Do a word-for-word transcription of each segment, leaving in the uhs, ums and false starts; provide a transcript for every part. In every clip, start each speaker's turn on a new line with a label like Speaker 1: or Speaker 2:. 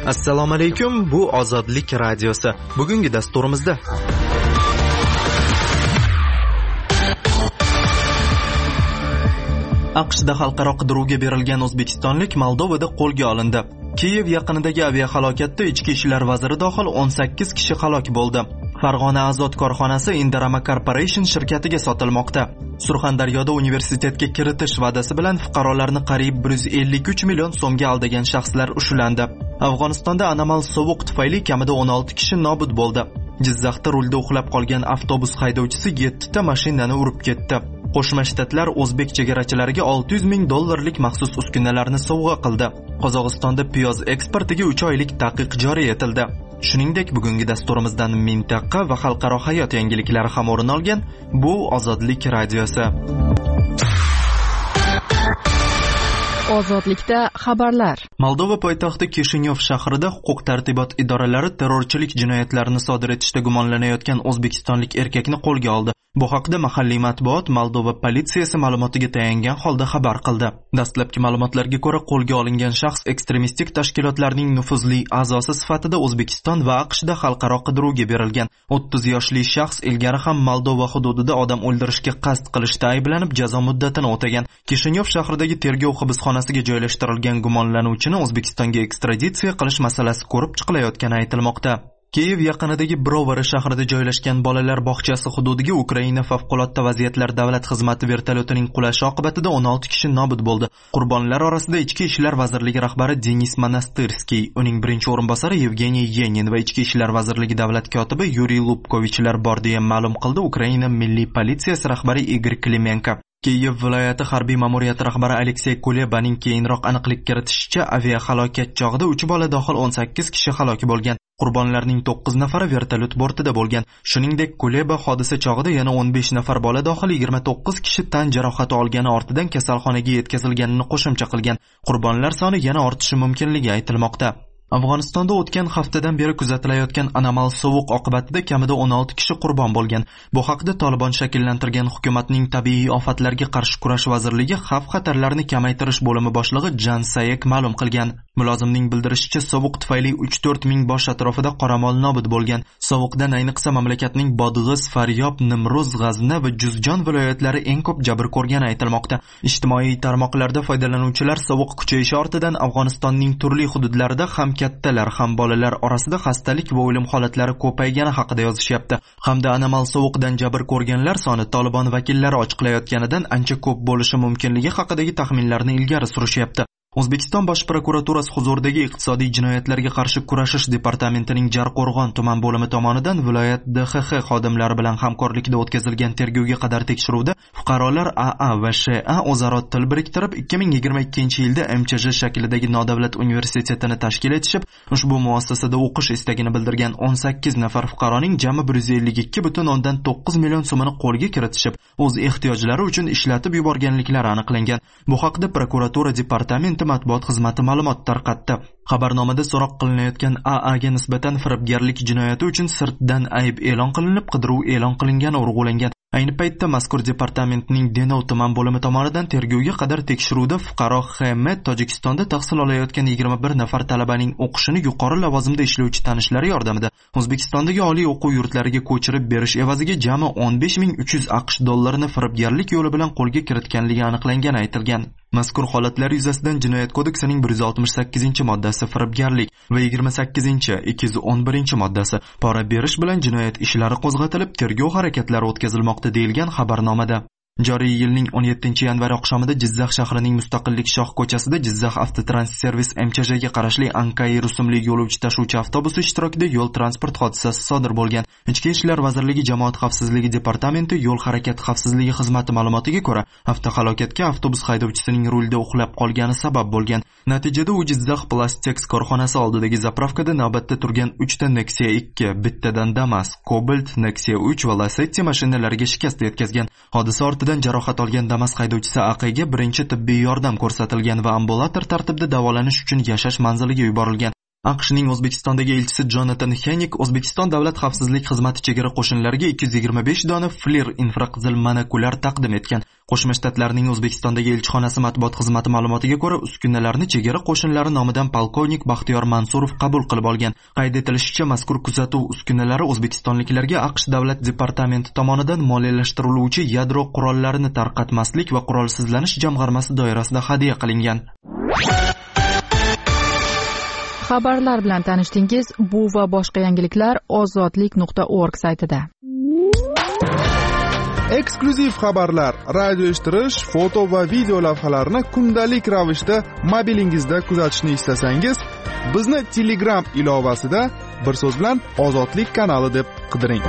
Speaker 1: Assalomu alaykum, bu Ozodlik radiosi. Bugungi dasturimizda AQShda xalqaro qidiruvga berilgan o'zbekistonlik Moldovada qo'lga olindi. Kiyev yaqinidagi aviahalokatda ichki ishlar vaziri dohil o'n sakkiz kishi halok bo'ldi. Farg'ona Azot korxonasi Indarama Corporation shirkatiga sotilmoqda. Surxondaryoda universitetga kiritish va'dasi bilan fuqarolarni qariyb bir yuz ellik uch million so'mga aldagan shaxslar ushlandi. Afg'onistonda anomal sovuq tufayli kamida o'n olti kishi nobud bo'ldi. Jizzaxda rulda uxlab qolgan avtobus haydovchisi yetti ta mashinani urib ketdi. Qo'shma Shtatlar o'zbek chegarachilariga olti yuz ming dollarlik maxsus uskunalarni sovg'a qildi. Qozog'istonda piyoz eksportiga uch oylik taqiq joriy etildi. Shuningdek, bugungi dasturimizdan mintaqa va xalqaro hayot yangiliklari ham o'rin olgan. Bu Ozodlik radiosi.
Speaker 2: Ozodlikda xabarlar.
Speaker 1: Moldova poytaxti Kishinyov shahrida huquq-tartibot idoralari terrorchilik jinoyatlarini sodir etishda gumonlanayotgan o'zbekistonlik erkakni qo'lga oldi. Bu haqda mahalliy matbuot Moldova politsiyasi ma'lumotiga tayangan holda xabar qildi. Dastlabki ma'lumotlarga ko'ra, qo'lga olingan shaxs ekstremistik tashkilotlarning nufuzli a'zosi sifatida O'zbekiston va AQShda xalqaro qidiruvga berilgan. o'ttiz yoshli shaxs ilgari ham Moldova hududida odam o'ldirishga qasd qilishda ayblanib jazo muddatini o'tagan. Kishinyov shahridagi tergov hibsxonasiga joylashtirilgan gumonlanuvchini O'zbekistonga ekstraditsiya qilish masalasi ko'rib chiqilayotgani aytilmoqda. Kiyev yaqinidagi Brovary shahrida joylashgan bolalar bog'chasi hududiga Ukraina favqulodda vaziyatlar davlat xizmati vertolyotining qulashi oqibatida o'n olti kishi nobud bo'ldi. Qurbonlar orasida Ichki ishlar vazirligi rahbari Denis Monastirskiy, uning birinchi o'rinbosari Yevgeniy Yenin va Ichki ishlar vazirligi davlat kotibi Yuriy Lubkovichlar bor deya ma'lum qildi Ukraina milliy politsiyasi rahbari Igor Klimenko. Kiyev viloyati harbiy ma'muriyati rahbari Aleksey Kulebaning keyinroq aniqlik kiritishicha, aviahalokat chog'ida uch bola dohil o'n sakkiz kishi halok bo'lgan. Qurbonlarning to'qqiz nafari vertolyot bortida bo'lgan. Shuningdek, Kuleba hodisa chog'ida yana o'n besh nafar bola dohil yigirma to'qqiz kishi tan jarohati olgani ortidan kasalxonaga yetkazilganini qo'shimcha qilgan. Qurbonlar soni yana ortishi mumkinligi aytilmoqda. Afg'onistonda o'tgan haftadan beri kuzatilayotgan anomal sovuq oqibatida kamida o'n olti kishi qurbon bo'lgan. Bu haqda Tolibon shakllantirgan hukumatning tabiiy ofatlarga qarshi kurash vazirligi xavf-xatarlarni kamaytirish bo'limi boshlig'i Jan Sayek ma'lum qilgan. Mulozimning bildirishicha, sovuq tufayli uch to'rt ming bosh atrofida qoramol nobud bo'lgan. Sovuqdan ayniqsa mamlakatning Bodg'iz, Faryob, Nimruz, G'azna va Juzjon viloyatlari eng ko'p jabr ko'rgani aytilmoqda. Ijtimoiy tarmoqlarda foydalanuvchilar sovuq kuchayishi ortidan Afg'onistonning turli hududlarida ham kattalar ham bolalar orasida xastalik va o'lim holatlari ko'paygani haqida yozishyapti. Hamda anomal sovuqdan jabr ko'rganlar soni Tolibon vakillari ochiqlayotganidan ancha ko'p bo'lishi mumkinligi haqidagi taxminlarni ilgari surishyapti. O'zbekiston Bosh prokuraturasi huzuridagi iqtisodiy jinoyatlarga qarshi kurashish departamentining Jarqo'rg'on tuman bo'limi tomonidan viloyat D X X xodimlari bilan hamkorlikda o'tkazilgan tergovga qadar tekshiruvda fuqarolar A A va Sh A o'zaro til biriktirib ikki ming yigirma ikkinchi yilda M Ch J shaklidagi nodavlat universitetini tashkil etishib, ushbu muassasada o'qish istagini bildirgan o'n sakkiz nafar fuqaroning jami bir yuz ellik ikki butun o'ndan to'qqiz million so'mini qo'lga kiritishib, o'z ehtiyojlari uchun ishlatib yuborganliklari aniqlangan. Bu haqda prokuratura departamenti matbuot xizmati ma'lumot tarqatdi. Xabarnomada so'roq qilinayotgan A A ga nisbatan firibgarlik jinoyati uchun sirtdan ayb e'lon qilinib, qidiruv e'lon qilingani urg'ulangan. Ayni paytda mazkur departamentning Denov tuman bo'limi tomonidan tergovga qadar tekshiruvda fuqaro X M Tojikistonda tahsil olayotgan yigirma bir nafar talabaning o'qishini yuqori lavozimda ishlovchi tanishlari yordamida O'zbekistondagi oliy o'quv yurtlariga ko'chirib berish evaziga jami o'n besh ming uch yuz AQSh dollarini firibgarlik yo'li bilan qo'lga kiritganligi aniqlangani aytilgan. Mazkur holatlar yuzasidan Jinoyat kodeksining bir yuz oltmish sakkizinchi moddasi firibgarlik va yigirma sakkizinchi, ikki yuz o'n birinchi moddasi pora berish bilan jinoyat ishlari qo'zg'atilib, tergov harakatlari o'tkazilmoqda deyilgan xabarnomada. Joriy yilning o'n yettinchi yanvar oqshomida Jizzax shahrining Mustaqillik shoh ko'chasida Jizzax Avtotransservis M Ch J ga qarashli Ankai rusumli yo'lovchi tashuvchi avtobusi ishtirokida yo'l transport hodisasi sodir bo'lgan. Ichki ishlar vazirligi Jamoat xavfsizligi departamenti yo'l harakati xavfsizligi xizmati ma'lumotiga ko'ra, avtohalokatga avtobus haydovchisining rulda uxlab qolgani sabab bo'lgan. Natijada u Jizzax Plastex korxonasi oldidagi zapravkada navbatda turgan uch ta Nexia ikki, bittadan Damas, Cobalt, Nexia uch va Lacetti mashinalariga shikast yetkazgan. Hodisa ortidan jarohat olgan Damas haydovchisi A Q ga birinchi tibbiy yordam ko'rsatilgan va ambulator tartibida davolanish uchun yashash manziliga yuborilgan. AQShning O'zbekistondagi elchisi Jonatan Henik O'zbekiston Davlat xavfsizlik xizmati chegara qo'shinlariga ikki yuz yigirma besh dona FLIR infraqizil monokulyar taqdim etgan. Qo'shma Shtatlarning O'zbekistondagi elchixonasi matbuot xizmati ma'lumotiga ko'ra, uskunalarni chegara qo'shinlari nomidan polkovnik Baxtiyor Mansurov qabul qilib olgan. Qayd etilishicha, mazkur kuzatuv uskunalari o'zbekistonliklarga AQSh davlat departamenti tomonidan moliyalashtiriluvchi yadro qurollarini tarqatmaslik va qurolsizlanish jamg'armasi doirasida hadya qilingan.
Speaker 2: Xabarlar bilan tanishdingiz. Bu va boshqa yangiliklar ozodlik nuqta org saytida.
Speaker 3: Eksklyuziv xabarlar, radio eshittirish, foto va video lavhalarni kundalik ravishda mobilingizda kuzatishni istasangiz, bizni Telegram ilovasida bir so'z bilan Ozodlik kanali deb qidiring.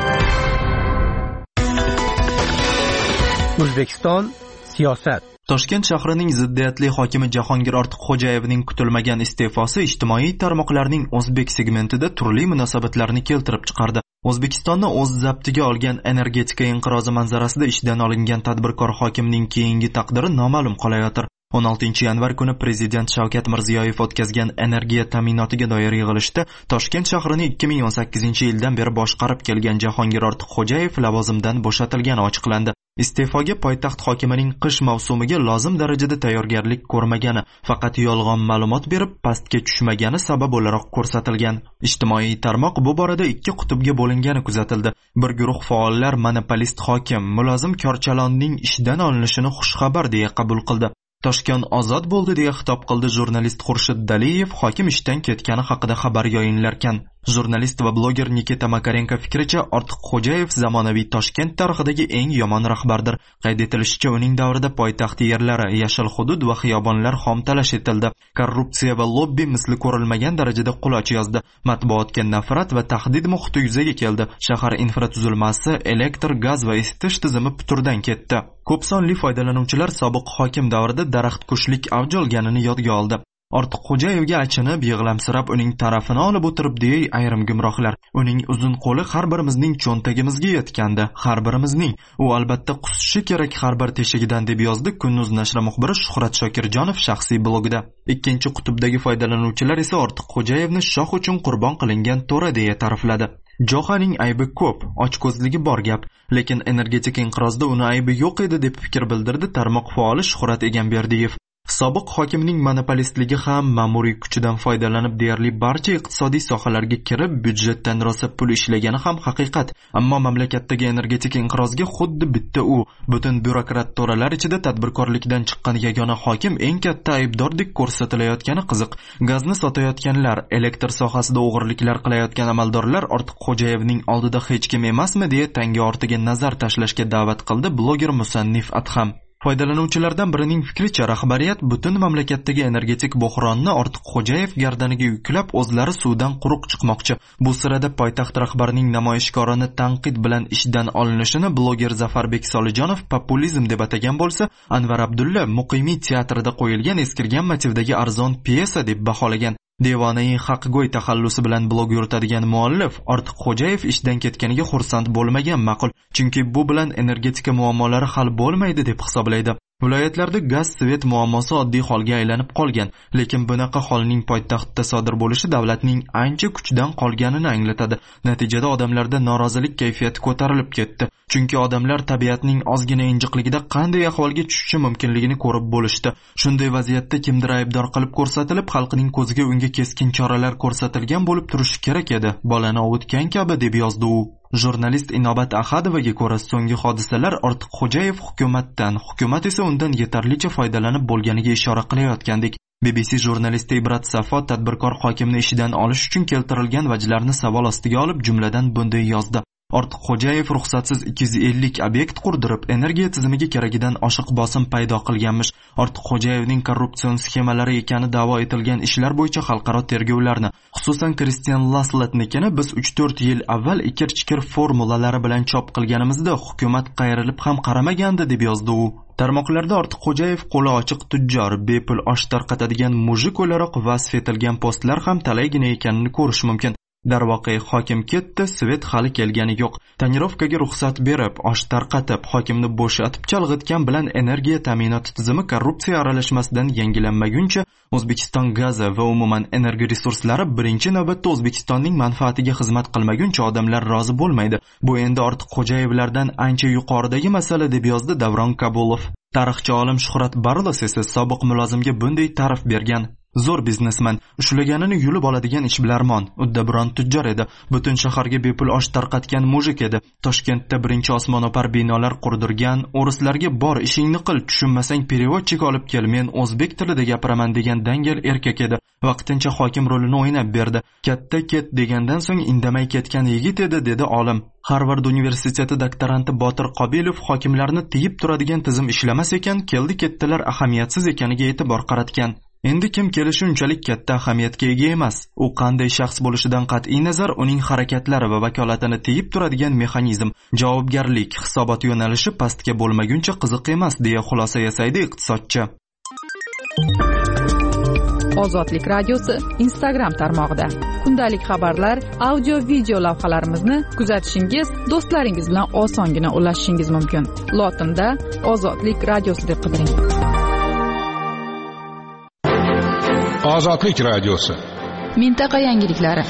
Speaker 4: O'zbekiston siyosat.
Speaker 1: Toshkent shahrining ziddiyatli hokimi Jahongir Ortiqxo'jayevning kutilmagan iste'fosi ijtimoiy tarmoqlarning o'zbek segmentida turli munosabatlarni keltirib chiqardi. O'zbekistonni o'z zabtiga olgan energetika inqirozi manzarasida ishdan olingan tadbirkor hokimning keyingi taqdiri noma'lum qolayotir. o'n oltinchi yanvar kuni Prezident Shavkat Mirziyoyev o'tkazgan energiya ta'minotiga doir yig'ilishda Toshkent shahrini ikki ming o'n sakkizinchi yildan beri boshqarib kelgan Jahongir Ortiqxo'jayev lavozimdan bo'shatilgani ochiqlandi. Iste'foga poytaxt hokimining qish mavsumiga lozim darajada tayyorgarlik ko'rmagani, faqat yolg'on ma'lumot berib pastga tushmagani sabab o'laroq ko'rsatilgan. Ijtimoiy tarmoq bu borada ikki qutbga bo'lingani kuzatildi. Bir guruh faollar monopolist hokim Mulozim Korchalonning ishdan olinishini xushxabar deya qabul qildi. Toshkent ozod bo'ldi deya xitob qildi jurnalist Xurshid Daliyev hokim ishdan ketgani haqida xabar yoyinlarkan. Jurnalist va bloger Nikita Makarenko fikricha, Ortiqxo'jayev zamonaviy Toshkent tarixidagi eng yomon rahbardir. Qayd etilishicha, uning davrida poytaxt yerlari, yashil hudud va xiyobonlar xomtalash etildi. Korrupsiya va lobbi misli ko'rilmagan darajada quloch yozdi. Matbuotga nafrat va tahdid muhiti yuzaga keldi. Shahar infratuzilmasi, elektr, gaz va isitish tizimi puturdan ketdi. Ko'p sonli foydalanuvchilar sobiq hokim davrida daraxtkushlik avj olganini yodga oldi. Ortiqxo'jayevga achinib, yig'lamsirab uning tarafini olib o'tiribdi ayrim gumrohlar. Uning uzun qo'li har birimizning cho'ntagimizga yetgandi, har birimizning. U albatta qusishi kerak har bir teshigidan, deb yozdi Kunduz nashri muxbiri Shuhrat Shokirjonov shaxsiy blogida. Ikkinchi qutbdagi foydalanuvchilar esa Ortiqxo'jayevni shoh uchun qurbon qilingan to'ra deya ta'rifladi. Jo'xaning aybi ko'p, ochko'zligi bor gap, lekin energetik inqirozda uni aybi yo'q edi deb fikr bildirdi tarmoq faoli Shuhrat Egamberdiyev. Sobiq hokimning monopolistligi ham ma'muriy kuchidan foydalanib deyarli barcha iqtisodiy sohalarga kirib, byudjetdan rosa pul ishlagani ham haqiqat. Ammo mamlakatdagi energetik inqirozga xuddi bitta u, butun byurokrat to'ralar ichida tadbirkorlikdan chiqqan yagona hokim eng katta aybdordek ko'rsatilayotgani qiziq. Gazni sotayotganlar, elektr sohasida o'g'irliklar qilayotgan amaldorlar Ortiqxo'jayevning oldida hech kim emasmi deya tanga ortiga nazar tashlashga da'vat qildi bloger musannif Adham. Foydalanuvchilardan birining fikricha, rahbariyat butun mamlakatdagi energetik bo'hronni Ortiqxo'jayev gardaniga yuklab o'zlari suvdan quruq chiqmoqchi. Bu sirada poytaxt rahbarining namoyishkorini tanqid bilan ishdan olinishini bloger Zafarbek Solijonov populizm deb atagan bo'lsa, Anvar Abdulla Muqimiy teatrida qo'yilgan eskirgan motivdagi arzon pyesa deb baholagan. Devonai haqgo'y taxallusi bilan blog yuritadigan muallif Ortiqxo'jayev ishdan ketganiga xursand bo'lmagan ma'qul, chunki bu bilan energetika muammolari hal bo'lmaydi deb hisoblaydi. Viloyatlarda gaz svet muammosi oddiy holga aylanib qolgan, lekin bunaqa holning poytaxtda sodir bo'lishi davlatning ancha kuchdan qolganini anglatadi. Natijada odamlarda norozilik kayfiyati ko'tarilib ketdi, chunki odamlar tabiatning ozgina injiqligida qanday ahvolga tushishi mumkinligini ko'rib bo'lishdi. Shunday vaziyatda kimdir aybdor qilib ko'rsatilib, xalqning ko'ziga unga keskin choralar ko'rsatilgan bo'lib turishi kerak edi. Bolani ovutgan kabi, deb yozdi u. Jurnalist Inobat Ahadovaga ko'ra, so'nggi hodisalar Ortiqxo'jayev hukumatdan, hukumat esa undan yetarlicha foydalanib bo'lganiga ishora qilayotgandek. B B C jurnalisti Ibrat Safo tadbirkor hokimni ishidan olish uchun keltirilgan vajlarni savol ostiga olib, jumladan bunday yozdi. Ortiqxo'jayev ruxsatsiz ikki yuz ellik obyekt qurdirib, energiya tizimiga keragidan oshiq bosim paydo qilganmish. Ortiqxo'jayevning korrupsion sxemalari ekani da'vo etilgan ishlar bo'yicha xalqaro tergovlarni, xususan Kristian Lasletnikini biz uch to'rt yil avval ikir-chikir formulalari bilan chop qilganimizda hukumat qayrilib ham qaramagandi, deb yozdi u. Tarmoqlarda Ortiqxo'jayev qo'li ochiq tujjor, bepul osh tarqatadigan mujik o'laroq vasf etilgan postlar ham talaygina ekanini ko'rish mumkin. Darvoqe hokim ketdi, Svet hali kelgani yo'q. Tonirovkaga ruxsat berib, osh tarqatib, hokimni bo'shatib chalg'itgan bilan energiya ta'minoti tizimi korrupsiya aralashmasidan yangilanmaguncha O'zbekiston gazi va umuman energiya resurslari birinchi navbatda O'zbekistonning manfaatiga xizmat qilmaguncha odamlar rozi bo'lmaydi. Bu endi ortiq Xo'jayevlardan ancha yuqoridagi masala, deb yozdi Davron Kabulov. Tarixchi olim Shuhrat Barlos esa sobiq mulozimga bunday ta'rif bergan. Zo'r biznesmen, ushlaganini yulib oladigan ishbilarmon, uddaburon tujjor edi. Butun shaharga bepul osh tarqatgan mujik edi. Toshkentda birinchi osmono'par binolar qurdirgan, o'rislarga bor ishingni qil, tushunmasang переводчик olib kel, men o'zbek tilida gapiraman degan dangal erkak edi. Vaqtincha hokim rolini o'ynab berdi. Katta ket degandan so'ng indamay ketgan yigit edi, dedi olim. Harvard universiteti doktoranti Botir Qobilov hokimlarni tiyib turadigan tizim ishlamas ekan, keldi ketdilar ahamiyatsiz ekaniga e'tibor qaratgan. Endi kim kelishi unchalik katta ahamiyatga ega emas. U qanday shaxs bo'lishidan qat'iy nazar uning harakatlari va vakolatini tiyib turadigan mexanizm, javobgarlik, hisobot yo'nalishi pastga bo'lmaguncha qiziq emas, deya xulosa yasaydi iqtisodchi.
Speaker 2: Ozodlik radiosi Instagram tarmog'ida kundalik xabarlar, audio video lavhalarimizni kuzatishingiz, do'stlaringiz bilan osongina ulashishingiz mumkin. Lotinda Ozodlik radiosi deb qidiring.
Speaker 4: Ozodlik radiosi.
Speaker 2: Mintaqa yangiliklari.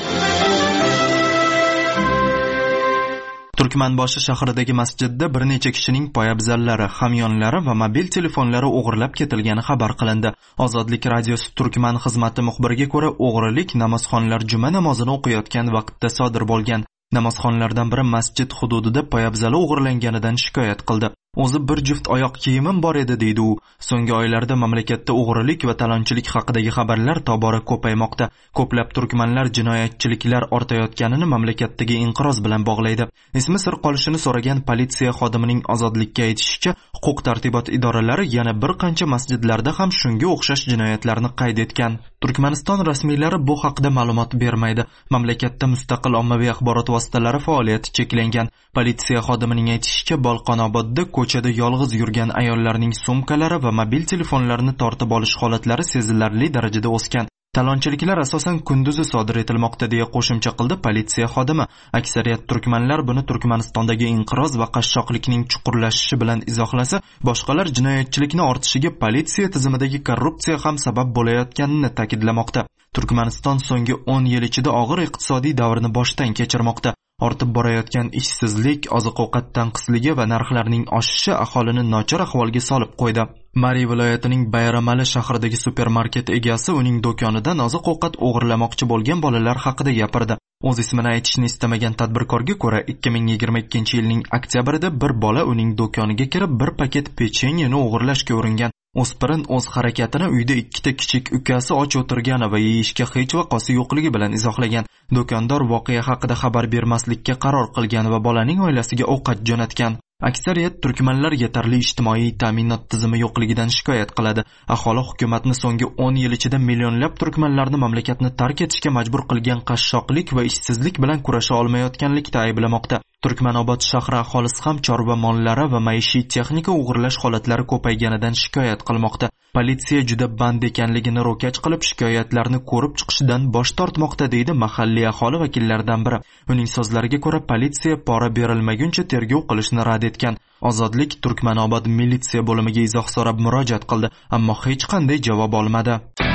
Speaker 1: Turkmanboshi shahridagi masjidda bir necha kishining poyabzallari, hamyonlari va mobil telefonlari o'g'irlab ketilgani xabar qilindi. Ozodlik radiosi Turkman xizmati muxbiriga ko'ra, o'g'rilik namozxonlar juma namozini o'qiyotgan vaqtda sodir bo'lgan. Namozxonlardan biri masjid hududida poyabzali o'g'irlanganidan shikoyat qildi. O'zi bir juft oyoq kiyimim bor edi, deydi u. So'nggi oylarda mamlakatda o'g'rilik va talonchilik haqidagi xabarlar tobora ko'paymoqda. Ko'plab turkmanlar jinoyatchiliklar ortayotganini mamlakatdagi inqiroz bilan bog'laydi. Ismi sir qolishini so'ragan politsiya xodimining Ozodlikka aytishicha, huquq-tartibot idoralari yana bir qancha masjidlarda ham shunga o'xshash jinoyatlarni qayd etgan. Turkmaniston rasmiylari bu haqida ma'lumot bermaydi. Mamlakatda mustaqil ommaviy axborot vositalari faoliyati cheklangan. Politsiya xodimining aytishicha, Bolqonobodda ko'chada yolg'iz yurgan ayollarning sumkalari va mobil telefonlarini tortib olish holatlari sezilarli darajada o'sgan. Talonchiliklar asosan kunduzi sodir etilmoqda, deya qo'shimcha qildi politsiya xodimi. Aksariyat turkmanlar buni Turkmanistondagi inqiroz va qashshoqlikning chuqurlashishi bilan izohlasa, boshqalar jinoyatchilikni ortishiga politsiya tizimidagi korrupsiya ham sabab bo'layotganini ta'kidlamoqda. Turkmaniston so'nggi o'n yil ichida og'ir iqtisodiy davrni boshdan kechirmoqda. Ortib borayotgan ishsizlik, oziq-ovqat tanqisligi va narxlarning oshishi aholini nochor ahvolga solib qo'ydi. Mari viloyatining Bayramali shahridagi supermarket egasi uning do'konidan oziq-ovqat o'g'irlamoqchi bo'lgan bolalar haqida gapirdi. O'z ismini aytishni istamagan tadbirkorga ko'ra, ikki ming yigirma ikkinchi yilning oktyabrida bir bola uning do'koniga kirib, bir paket pechenyeni o'g'irlashga uringan. O'spirin o'z harakatini uyda ikkita kichik ukasi och o'tirgani va yeyishga hech vaqosi yo'qligi bilan izohlagan. Do'kondor voqea haqida xabar bermaslikka qaror qilgan va bolaning oilasiga ovqat jo'natgan. Aksariyat turkmanlar yetarli ijtimoiy ta'minot tizimi yo'qligidan shikoyat qiladi. Aholi hukumatni so'nggi o'n yil ichida millionlab turkmanlarni mamlakatni tark etishga majbur qilgan qashshoqlik va ishsizlik bilan kurasha olmayotganlikda ayblamoqda. Turkmanobod shahri aholisi ham chorva mollari va maishiy texnika o'g'irlash holatlari ko'payganidan shikoyat qilmoqda. Politsiya juda band ekanligini ro'kach qilib, shikoyatlarni ko'rib chiqishdan bosh tortmoqda, deydi mahalliy aholi vakillaridan biri. Uning so'zlariga ko'ra, politsiya pora berilmaguncha tergov qilishni rad etgan. Ozodlik Turkmanobod militsiya bo'limiga izoh so'rab murojaat qildi, ammo hech qanday javob olmadi.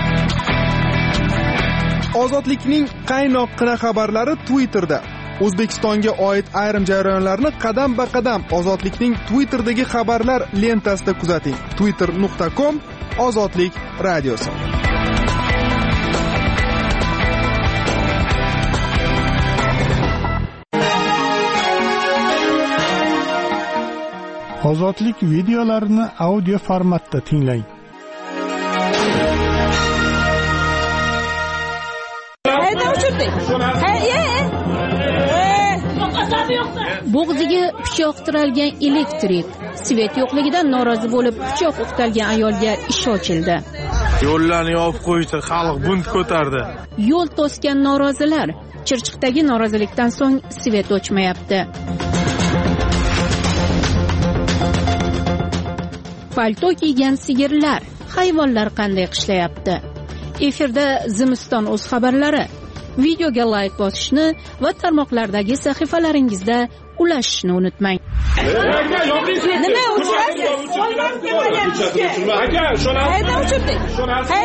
Speaker 3: Ozodlikning qaynoqqina xabarlari Twitterda. O'zbekistonga oid ayrim jarayonlarni qadam-ba-qadam Ozodlikning Twitterdagi xabarlar lentasida kuzating. twitter nuqta com Ozodlik radiosi.
Speaker 4: Ozodlik videolarini audio formatda tinglang.
Speaker 5: Bo'g'ziga pichoq tiralgan elektrik, svet yo'qligidan norozi bo'lib pichoq o'qtalgan ayolga ish ochildi.
Speaker 6: Yo'llarni yopib qo'yishdi, xalq bunt ko'tardi.
Speaker 5: Yo'l to'sgan norozilar, Chirchiqdagi norozilikdan so'ng svet o'chmayapti. Palto kiygan sigirlar, hayvonlar qanday qishlayapti? Efirda Zimiston o'z xabarlari. videoga layk bosishni va tarmoqlardagi sahifalaringizda ulashishni unutmang.
Speaker 7: Nima uchrasiz? Aka, shuni qayerda uchirdik? Ha,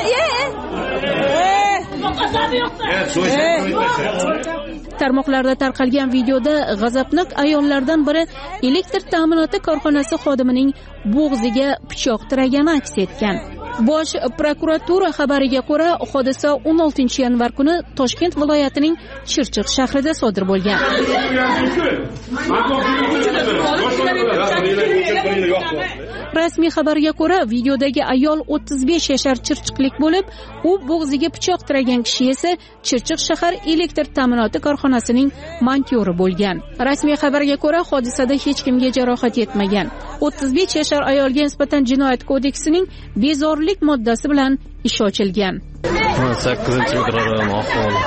Speaker 5: Tarmoqlarda tarqalgan videoda g'azabnok ayollardan biri elektr ta'minoti korxonasi xodimining bo'g'ziga pichoq tiragani aks etgan. Bosh prokuratura xabariga ko'ra, hodisa o'n oltinchi yanvar kuni Toshkent viloyatining Chirchiq shahrida sodir bo'lgan. Rasmiy xabarga ko'ra, videodagi ayol o'ttiz besh yashar chirchiqlik bo'lib, u bo'g'ziga pichoq tiragan kishi esa Chirchiq shahar elektr ta'minoti korxonasining montyori bo'lgan. Rasmiy xabarga ko'ra, hodisada hech kimga jarohat yetmagan. o'ttiz besh yashar ayolga nisbatan jinoyat kodeksining bezorilik moddasi bilan ish ochilgan.
Speaker 8: sakkizinchi mikrorayon ahvoli.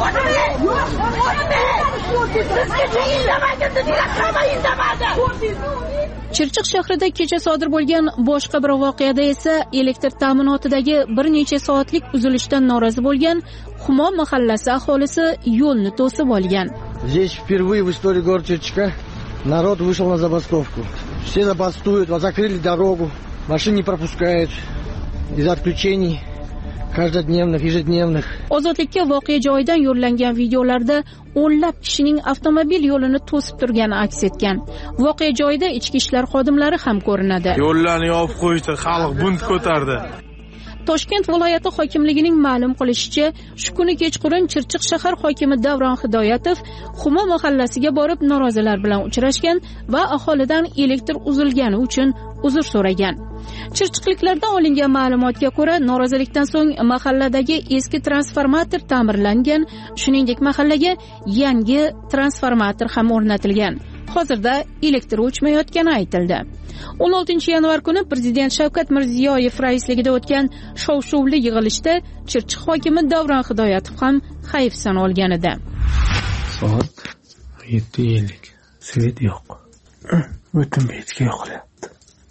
Speaker 5: Chirchiq shahrida kecha sodir bo'lgan boshqa bir voqeada esa elektr ta'minotidagi bir necha soatlik uzilishdan norozi bo'lgan Humo mahallasi aholisi yo'lni to'sib olgan.
Speaker 9: Здесь впервые в истории города Чирчика народ вышел на забастовку. Все забастуют, закрыли дорогу, машин не пропускают из-за отключений каждодневных, ежедневных.
Speaker 5: Ozodlikka voqea joyidan yo'llangan videolarda o'nlab kishining avtomobil yo'lini to'sib turgani aks etgan. Voqea joyida ichki ishlar xodimlari ham ko'rinadi.
Speaker 6: Yo'llarni yopib qo'yishdi, xalq bunt ko'tardi.
Speaker 5: Toshkent viloyati hokimligining ma'lum qilishicha, shu kuni kechqurun Chirchiq shahar hokimi Davron Hidoyatov Humo mahallasiga borib norozilar bilan uchrashgan va aholidan elektr uzilgani uchun uzr so'ragan. Chirchiqliklardan olingan ma'lumotga ko'ra, norozilikdan so'ng mahalladagi eski transformator ta'mirlangan, shuningdek mahallaga yangi transformator ham o'rnatilgan. Hozirda elektr o'chmayotgani aytildi. o'n oltinchi yanvar kuni prezident Shavkat Mirziyoyev raisligida o'tgan shov-shuvli yig'ilishda Chirchiq hokimi Davron Hidoyatov ham hayfsan olgan edi.
Speaker 10: Soat yetti ellik. Svet yo'q. O'tin betga yo'qlayapti.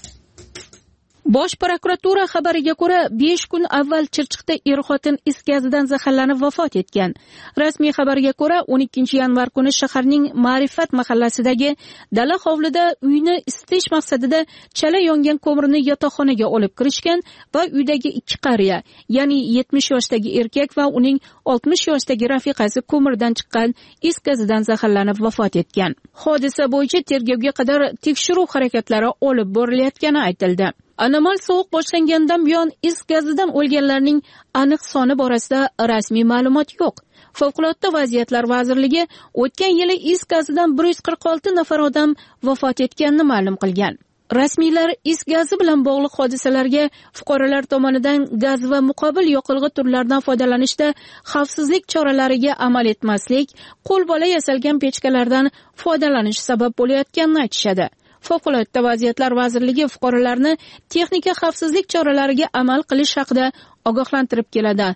Speaker 5: Bosh prokuratura xabariga ko'ra, besh kun avval Chirchiqda er-xotin is gazidan zaharlanib vafot etgan. Rasmiy xabarga ko'ra, o'n ikkinchi yanvar kuni shaharning Ma'rifat mahallasidagi dala hovlida uyni isitish maqsadida chala yongan ko'mirni yotoqxonaga olib kirishgan va uydagi ikki qariya, ya'ni yetmish yoshdagi erkak va uning oltmish yoshdagi rafiqasi ko'mirdan chiqqan is gazidan zaharlanib vafot etgan. Hodisa bo'yicha tergovga qadar tekshiruv harakatlari olib borilayotgani aytildi. Anomal sovuq boshlangandan buyon is gazidan o'lganlarning aniq soni borasida rasmiy ma'lumot yo'q. Favqulodda vaziyatlar vazirligi o'tgan yili is gazidan bir yuz qirq olti nafar odam vafot etganini ma'lum qilgan. Rasmiylar is gazi bilan bog'liq hodisalarga fuqarolar tomonidan gaz va muqobil yoqilg'i turlaridan foydalanishda xavfsizlik choralariga amal etmaslik, qo'lbola yasalgan pechkalardan foydalanish sabab bo'layotganini aytishadi. Favqulodda vaziyatlar vazirligi fuqarolarni texnika xavfsizlik choralariga amal qilish haqida ogohlantirib keladi.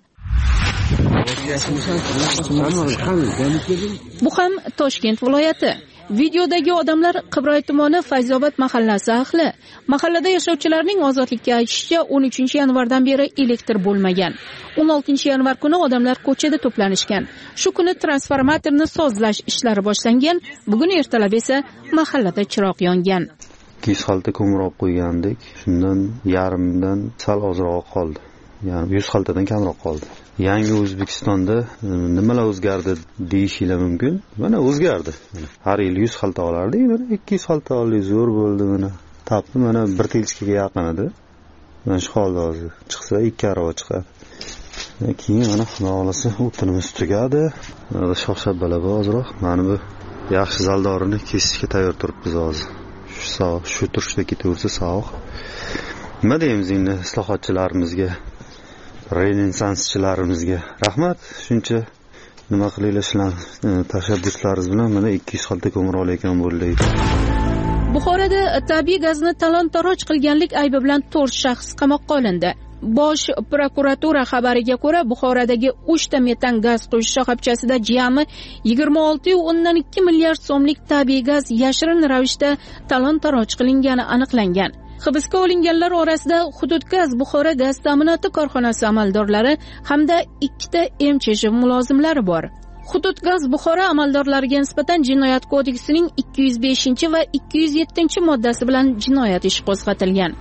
Speaker 5: Bu ham Toshkent viloyati. Videodagi odamlar Qibroy tumani Fayzobod mahallasi ahli. Mahallada yashovchilarning ozodlikka aytishicha, o'n uchinchi yanvardan beri elektr bo'lmagan. o'n oltinchi yanvar kuni odamlar ko'chada to'planishgan. Shu kuni transformatorni sozlash ishlari boshlangan. Bugun ertalab esa mahallada chiroq yongan.
Speaker 8: ikki yuz xalta ko'mir olib qo'ygandik. Shundan yarimdan sal ozroq qoldi. Ya'ni yuz xaltadan kamroq qoldi. Yangi O'zbekistonda nimalar o'zgardi deyishinglar mumkin. Mana o'zgardi. Har yil yuz xalta olardik, mana ikki yuz xalta oldik, zo'r bo'ldi mana. Tapni mana bir telskaga yaqin edi. Mana shu holda hozir chiqsa ikki arava chiqadi. Keyin mana xudo xolasa o'tinimiz tugadi. Mana shoxshabbalar ozroq. Mana bu yaxshi zaldorini kesishga tayyor turibmiz hozir. Shu sog', shu turishda ketaversa sog'. Nima deymiz endi islohotchilarimizga? Renesanschilarimizga rahmat. Shuncha nima qilinglar sizlar tashabbuslaringiz bilan mana ikki yuz xalta ko'mir olayotgan bo'ldik.
Speaker 5: Buxoroda tabiiy gazni talon-taroj qilganlik aybi bilan to'rt shaxs qamoqqa olindi. Bosh prokuratura xabariga ko'ra, Buxorodagi uchta metan gaz quyish shoxobchasida jami yigirma olti nuqta o'ndan ikki milliard so'mlik tabiiy gaz yashirin ravishda talon-taroj qilingani aniqlangan. Hibsga olinganlar orasida Hududgaz Buxoro gaz ta'minoti korxonasi amaldorlari hamda ikkita M C J mulozimlari bor. Hudud gaz buxori amaldorlariga nisbatan Jinoyat kodeksining ikki yuz beshinchi va ikki yuz yettinchi moddasi bilan jinoyat ishi qo'zg'atilgan.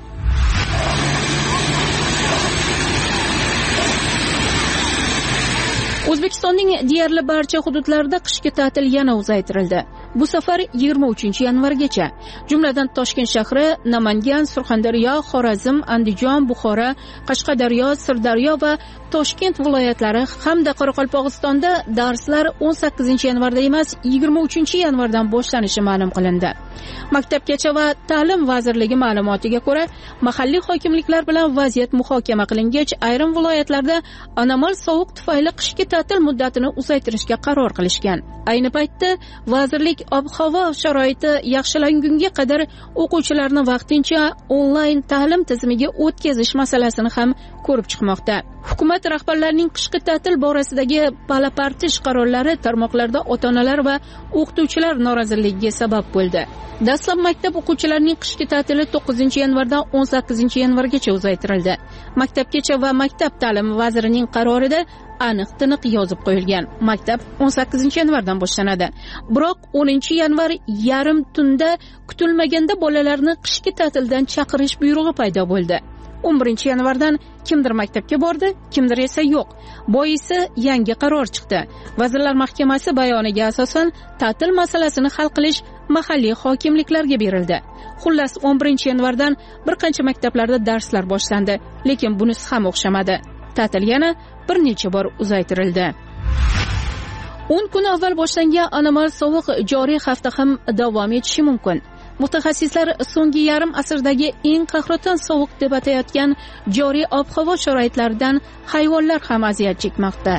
Speaker 5: O'zbekistonning deyarli barcha hududlarida qishki ta'til yana uzaytirildi. Bu safar yigirma uchinchi yanvargacha. Jumladan Toshkent shahri, Namangan, Surxondaryo, Xorazm, Andijon, Buxoro, Qashqadaryo, Sirdaryo va Toshkent viloyatlari hamda Qoraqalpog'istonda darslar o'n sakkizinchi yanvarda emas, yigirma uchinchi yanvardan boshlanishi ma'lum qilindi. Maktabgacha va ta'lim vazirligi ma'lumotiga ko'ra, mahalliy hokimliklar bilan vaziyat muhokama qilingach, ayrim viloyatlarda anomal sovuq tufayli qishki ta'til muddatini uzaytirishga qaror qilishgan. Ayni paytda vazirlik ob-havo sharoiti yaxshilangunga qadar o'quvchilarni vaqtincha onlayn ta'lim tizimiga o'tkazish masalasini ham ko'rib chiqmoqda. Hukumat rahbarlarining qishki ta'til borasidagi palapartish qarorlari tarmoqlarda ota-onalar va o'qituvchilar noroziligiga sabab bo'ldi. Dastlab maktab o'quvchilarining qishki ta'tili to'qqizinchi yanvardan o'n sakkizinchi yanvargacha uzaytirildi. Maktabgacha va maktab ta'limi vazirining qarorida aniq-tiniq yozib qo'yilgan. Maktab o'n sakkizinchi yanvardan boshlanadi. Biroq o'ninchi yanvar yarim tunda kutilmaganda bolalarni qishki ta'tildan chaqirish buyrug'i paydo bo'ldi. o'n birinchi yanvardan kimdir maktabga bordi, kimdir esa yo'q. Boisi yangi qaror chiqdi. Vazirlar Mahkamasi bayoniga asosan ta'til masalasini hal qilish mahalliy hokimliklarga berildi. Xullas o'n birinchi yanvardan bir qancha maktablarda darslar boshlandi, lekin bunisi ham o'xshamadi. Ta'til yana bir necha bor uzaytirildi. o'n kun avval boshlangan anomal sovuq joriy hafta ham davom etishi mumkin. Mutaxassislar so'nggi yarim asrdagi eng qahraton sovuq deb atayotgan joriy ob-havo sharoitlaridan hayvonlar ham aziyat chekmoqda.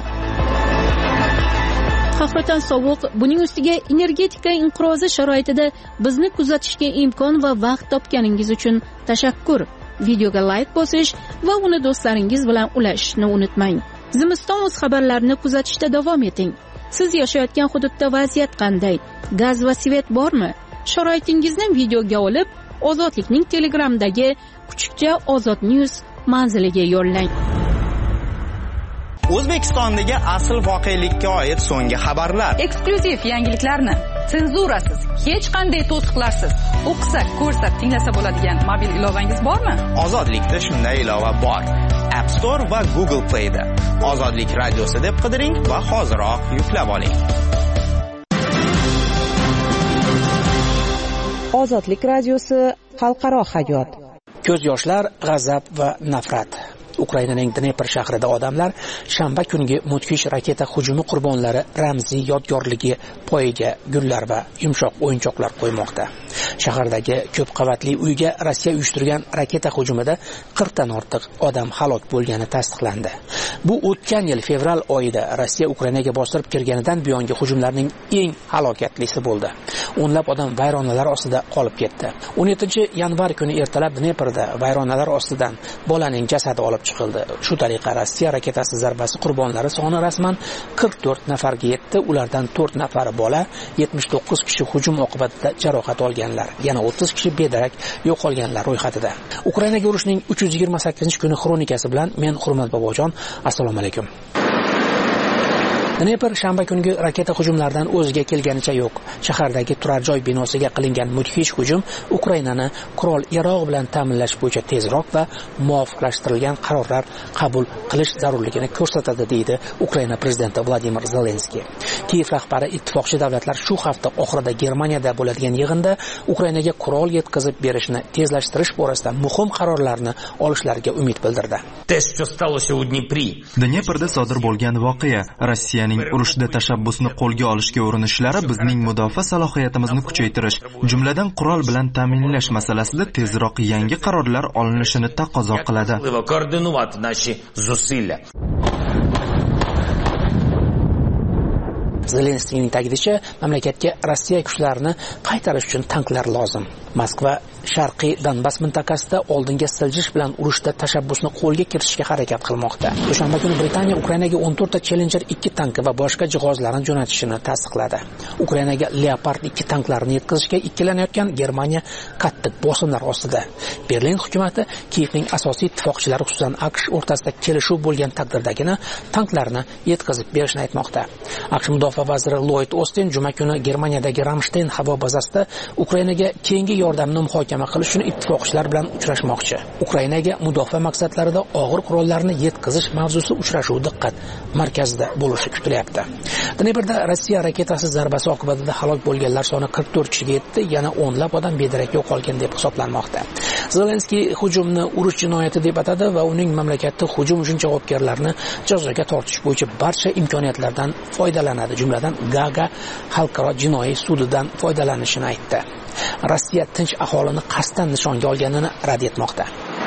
Speaker 5: Qahraton sovuq, buning ustiga energetika inqirozi sharoitida bizni kuzatishga imkon va vaqt topganingiz uchun tashakkur. Videoga like bosish va uni do'stlaringiz bilan ulashishni unutmang. Zimiston o'z xabarlarini kuzatishda davom eting. Siz yashayotgan hududda vaziyat qanday? Gaz va svet bormi? Sharoitingizni videoga olib, Ozodlikning Telegramdagi kuchukcha Ozod News manziliga yo'llang.
Speaker 11: O'zbekistondagi asl voqelikka oid so'nggi xabarlar.
Speaker 2: Eksklyuziv yangiliklarni senzurasiz, hech qanday to'siqlarsiz o'qisa, ko'rsa, tinglasa bo'ladigan mobil ilovangiz bormi?
Speaker 11: Ozodlikda shunday ilova bor. App Store va Google Play'da Ozodlik radiosi deb qidiring va hoziroq yuklab oling.
Speaker 12: Ozodlik radiosi xalqaro hayot.
Speaker 13: Ko'z yoshlar, g'azab va nafrat. Ukrainaning Dnepr shahrida odamlar shanba kungi mudhish raketa hujumi qurbonlari ramziy yodgorligi poyiga gullar va yumshoq o'yinchoqlar qo'ymoqda. Shahardagi ko'p qavatli uyga Rossiya uyushtirgan raketa hujumida qirqdan ortiq odam halok bo'lgani tasdiqlandi. Bu o'tgan yil fevral oyida Rossiya Ukrainaga bostirib kirganidan buyongi hujumlarning eng halokatlisi bo'ldi. O'nlab odam vayronalar ostida qolib ketdi. o'n yettinchi yanvar kuni ertalab Dneprda vayronalar ostidan bolaning jasadi olib chiqildi. Shu tariqa Rossiya raketasi zarbasi qurbonlari soni rasman qirq to'rt nafarga yetdi. Ulardan to'rt nafari bola, yetmish to'qqiz kishi hujum oqibatida jarohat olganlar, yana o'ttiz kishi bedarak yo'qolganlar ro'yxatida. Ukrainaga urushning uch yuz yigirma sakkizinchi kuni xronikasi bilan men Hurmat Bobojon. Assalomu alaykum. Dnepr shanba kungi raketa hujumlaridan o'ziga kelganicha yo'q. Shahardagi turar joy binosiga qilingan mudhish hujum Ukrainani qurol yarog' bilan ta'minlash bo'yicha tezroq va muvofiqlashtirilgan qarorlar qabul qilish zarurligini ko'rsatadi, deydi Ukraina prezidenti Vladimir Zelenskiy. Kiyev rahbari ittifoqchi davlatlar shu hafta oxirida Germaniyada bo'ladigan yig'inda Ukrainaga qurol yetkazib berishni tezlashtirish borasida muhim qarorlarni olishlariga umid bildirdi.
Speaker 1: Dneprda sodir bo'lgan voqea Rossiya urushda tashabbusni qo'lga olishga urinishlari bizning mudofaa salohiyatimizni kuchaytirish, jumladan qurol bilan ta'minlash masalasida tezroq yangi qarorlar olinishini taqozo qiladi.
Speaker 13: Zelenskiyning ta'kidlashicha, mamlakatga Rossiya kuchlarini qaytarish uchun tanklar lozim. Moskva sharqiy Donbass mintaqasida oldinga siljish bilan urushda tashabbusni qo'lga kiritishga harakat qilmoqda. O'shanba kuni Britaniya Ukrainaga o'n to'rtta Challenger ikki tanki va boshqa jihozlarni jo'natishini tasdiqladi. Ukrainaga Leopard ikki tanklarini yetkazishga ikkilanayotgan Germaniya qattiq bosimlar ostida. Berlin hukumati Kiyevning asosiy ittifoqchilari, xususan AQSh o'rtasida kelishuv bo'lgan taqdirdagina tanklarni yetkazib berishni aytmoqda. AQSh mudofaa mudofaa vaziri Lloyd Austin juma kuni Germaniyadagi Ramstein havo bazasida Ukrainaga keyingi yordamni muhokama qilish uchun ittifoqchilar bilan uchrashmoqchi. Ukrainaga mudofaa maqsadlarida og'ir qurollarni yetkazish mavzusi uchrashuv diqqat markazida bo'lishi kutilyapti. Dneprda Rossiya raketasi zarbasi oqibatida halok bo'lganlar soni qirq to'rt kishiga yetdi, yana o'nlab odam bedarak yo'qolgan deb hisoblanmoqda. Zelenskiy hujumni urush jinoyati deb atadi va uning mamlakatda hujum uchun javobgarlarni jazoga tortish bo'yicha barcha imkoniyatlardan foydalanadi, jumladan Gaga xalqaro jinoiy sudidan foydalanishini aytdi. Rossiya tinch aholini qasddan nishonga olganini rad etmoqda.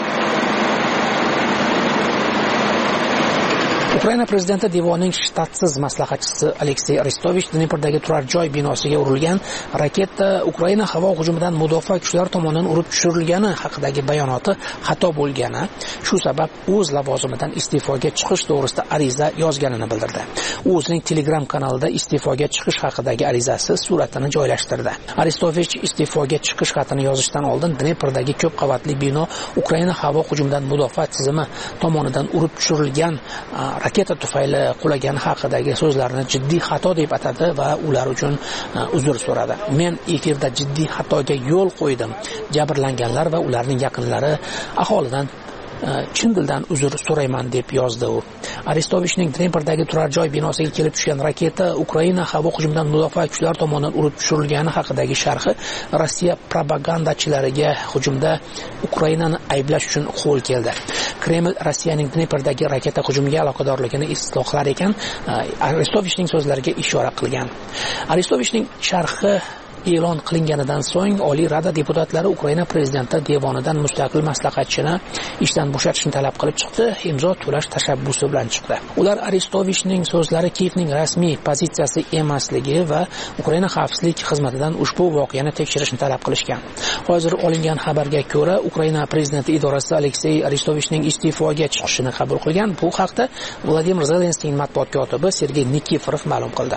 Speaker 13: Ukraina prezidenti devonining shtatsiz maslahatchisi Aleksey Arestovich Dneprdagi turar joy binosiga urilgan raketa Ukraina havo hujumidan mudofaa kuchlari tomonidan urib tushirilgani haqidagi bayonoti xato bo'lgani, shu sabab o'z lavozimidan iste'foga chiqish to'g'risida ariza yozganini bildirdi. U o'zining Telegram kanalida iste'foga chiqish haqidagi arizasi suratini joylashtirdi. Arestovich iste'foga chiqish xatini yozishdan oldin Dneprdagi ko'p qavatli bino Ukraina havo hujumidan mudofaa tizimi tomonidan urib tushirilgan raketa tufayli qulagani haqidagi so'zlarni jiddiy xato deb atadi va ular uchun uzr so'radi. Men efirda jiddiy xatoga yo'l qo'ydim. Jabrlanganlar va ularning yaqinlari aholidan chin dildan uzr so'rayman deb yozdi u. Arestovichning Dneprdagi turar joy binosiga kelib tushgan raketa Ukraina havo hujumidan mudofaa kuchlari tomonidan urib tushirilgani haqidagi sharhi Rossiya propagandachilariga hujumda Ukrainani ayblash uchun qo'l keldi. Kreml Rossiyaning Dneprdagi raketa hujumiga aloqadorligini islohlar ekan, Arestovichning so'zlariga ishora qilgan. Arestovichning sharhi e'lon qilinganidan so'ng Oliy Rada deputatlari Ukraina prezidenti devonidan mustaqil maslahatchini ishdan bo'shatishni talab qilib chiqdi, imzo to'lash tashabbusi bilan chiqdi. Ular Arestovichning so'zlari Kiyevning rasmiy pozitsiyasi emasligi va Ukraina xavfsizlik xizmatidan ushbu voqeani tekshirishni talab qilishgan. Hozir olingan xabarga ko'ra, Ukraina prezidenti idorasi Aleksey Arestovichning iste'foga chiqishini qabul qilgan. Bu haqda Vladimir Zelenskiyning matbuot kotibi Sergey Nikiforov ma'lum qildi.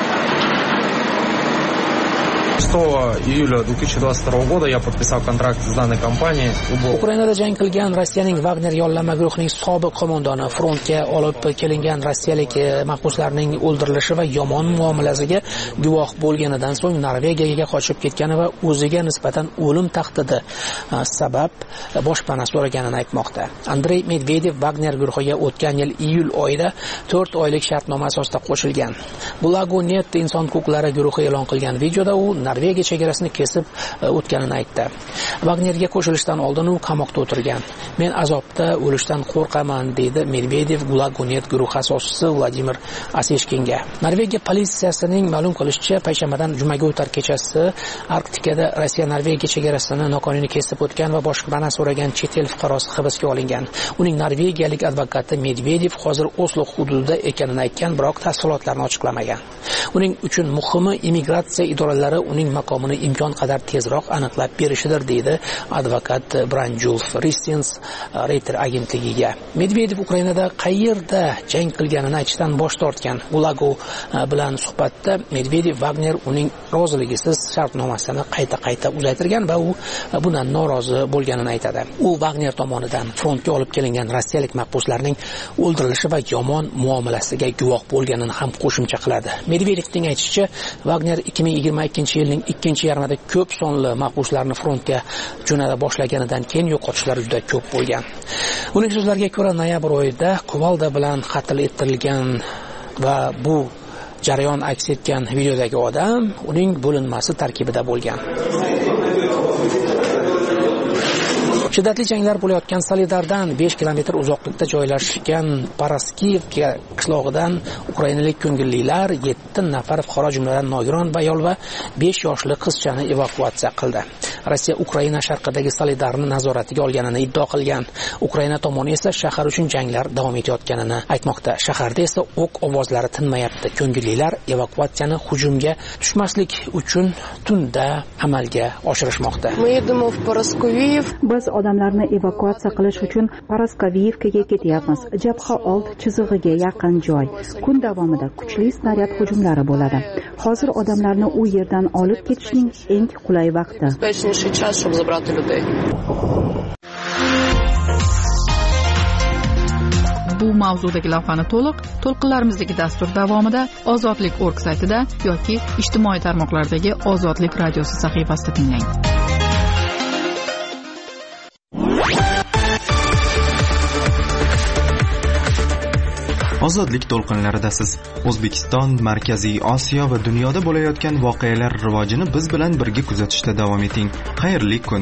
Speaker 14: шестого июля две тысячи двадцать второго года я подписал контракт с данной компанией.
Speaker 13: Ukrainada jang qilgan Rossiyaning Wagner yollama guruhining sobiq qo'mondoni frontga olib kelingan rossiyalik mahbuslarning o'ldirilishi va yomon muomalasiga guvoh bo'lganidan so'ng Norvegiyaga qochib ketgani va o'ziga nisbatan o'lim tahdidi sabab boshpana so'raganini aytmoqda. Andrey Medvedev Wagner guruhiga o'tgan yil iyul oyida to'rt oylik shartnoma asosida qo'shilgan. Blagonet inson huquqlari guruhi e'lon qilgan videoda u Norvegiya chegarasini kesib o'tganini aytdi. Wagnerga qo'shilishdan oldin u qamoqda o'tirgan. Men azobda o'lishdan qo'rqaman, dedi Medvedev Blagonet guruhi asoschisi Vladimir Aseshkinga. Norvegiya politsiyasining ma'lum qilishicha, payshanbadan jumaga o'tar kechasi Arktikada Rossiya Norvegiya chegarasini noqonuniy kesib o'tgan va boshpana so'ragan chet el fuqarosi hibsga olingan. Uning norvegiyalik advokati Medvedev hozir Oslo hududida ekanini aytgan, biroq tafsilotlarni ochiqlamagan. Uning uchun muhimi immigratsiya idoralari uning maqomini imkon qadar tezroq aniqlab berishidir, deydi advokat Branjulf Ristens Reuters agentligiga. Medvedev Ukrainada qayerda jang qilganini aytishdan bosh tortgan. Ulago bilan suhbatda Medvedev Wagner uning roziligisiz shartnomasini qayta-qayta uzaytirgan va u bundan norozi bo'lganini aytadi. U Wagner tomonidan frontga olib kelingan rossiyalik mahbuslarning o'ldirilishi va yomon muomalasiga guvoh bo'lganini ham qo'shimcha qiladi. Medvedevning aytishicha, Wagner ikki ming yigirma ikkinchi yilning ikkinchi yarmida ko'p sonli mahbuslarni frontga jo'nata boshlaganidan keyin yo'qotishlar juda ko'p bo'lgan. Uning so'zlariga ko'ra, noyabr oyida Kuvalda bilan qatl etilgan va bu jarayon aks etgan videodagi odam uning bo'linmasi tarkibida bo'lgan. Shiddatli janglar bo'layotgan Solidardan besh kilometr uzoqlikda joylashgan Paraskivka qishlog'idan ukrainalik ko'ngillilar yetti nafar fuqaro jumladan nogiron ayol va besh yoshli qizchani evakuatsiya qildi. Rossiya Ukraina sharqidagi Solidarni nazoratiga olganini iddao qilgan. Ukraina tomoni esa shahar uchun janglar davom etayotganini aytmoqda. Shaharda esa o'q ovozlari tinmayapti. Ko'ngillilar evakuatsiyani hujumga tushmaslik uchun tunda amalga oshirishmoqda.
Speaker 12: Biz odamlarni evakuatsiya qilish uchun Paraskaviyevkaga ketyapmiz. Jabha old chizig'iga yaqin joy. Kun davomida kuchli snaryad hujumlari bo'ladi. Hozir odamlarni u yerdan olib ketishning eng qulay vaqti.
Speaker 2: bu mavzudagi lavhani to'liq to'lqinlarimizdagi dastur davomida Ozodlik nokta org saytida yoki ijtimoiy tarmoqlardagi Ozodlik radiosi sahifasida tinglang.
Speaker 1: Ozodlik to'lqinlaridasiz. O'zbekiston, Markaziy Osiyo va dunyoda bo'layotgan voqealar rivojini biz bilan birga kuzatishda davom eting. Xayrli kun.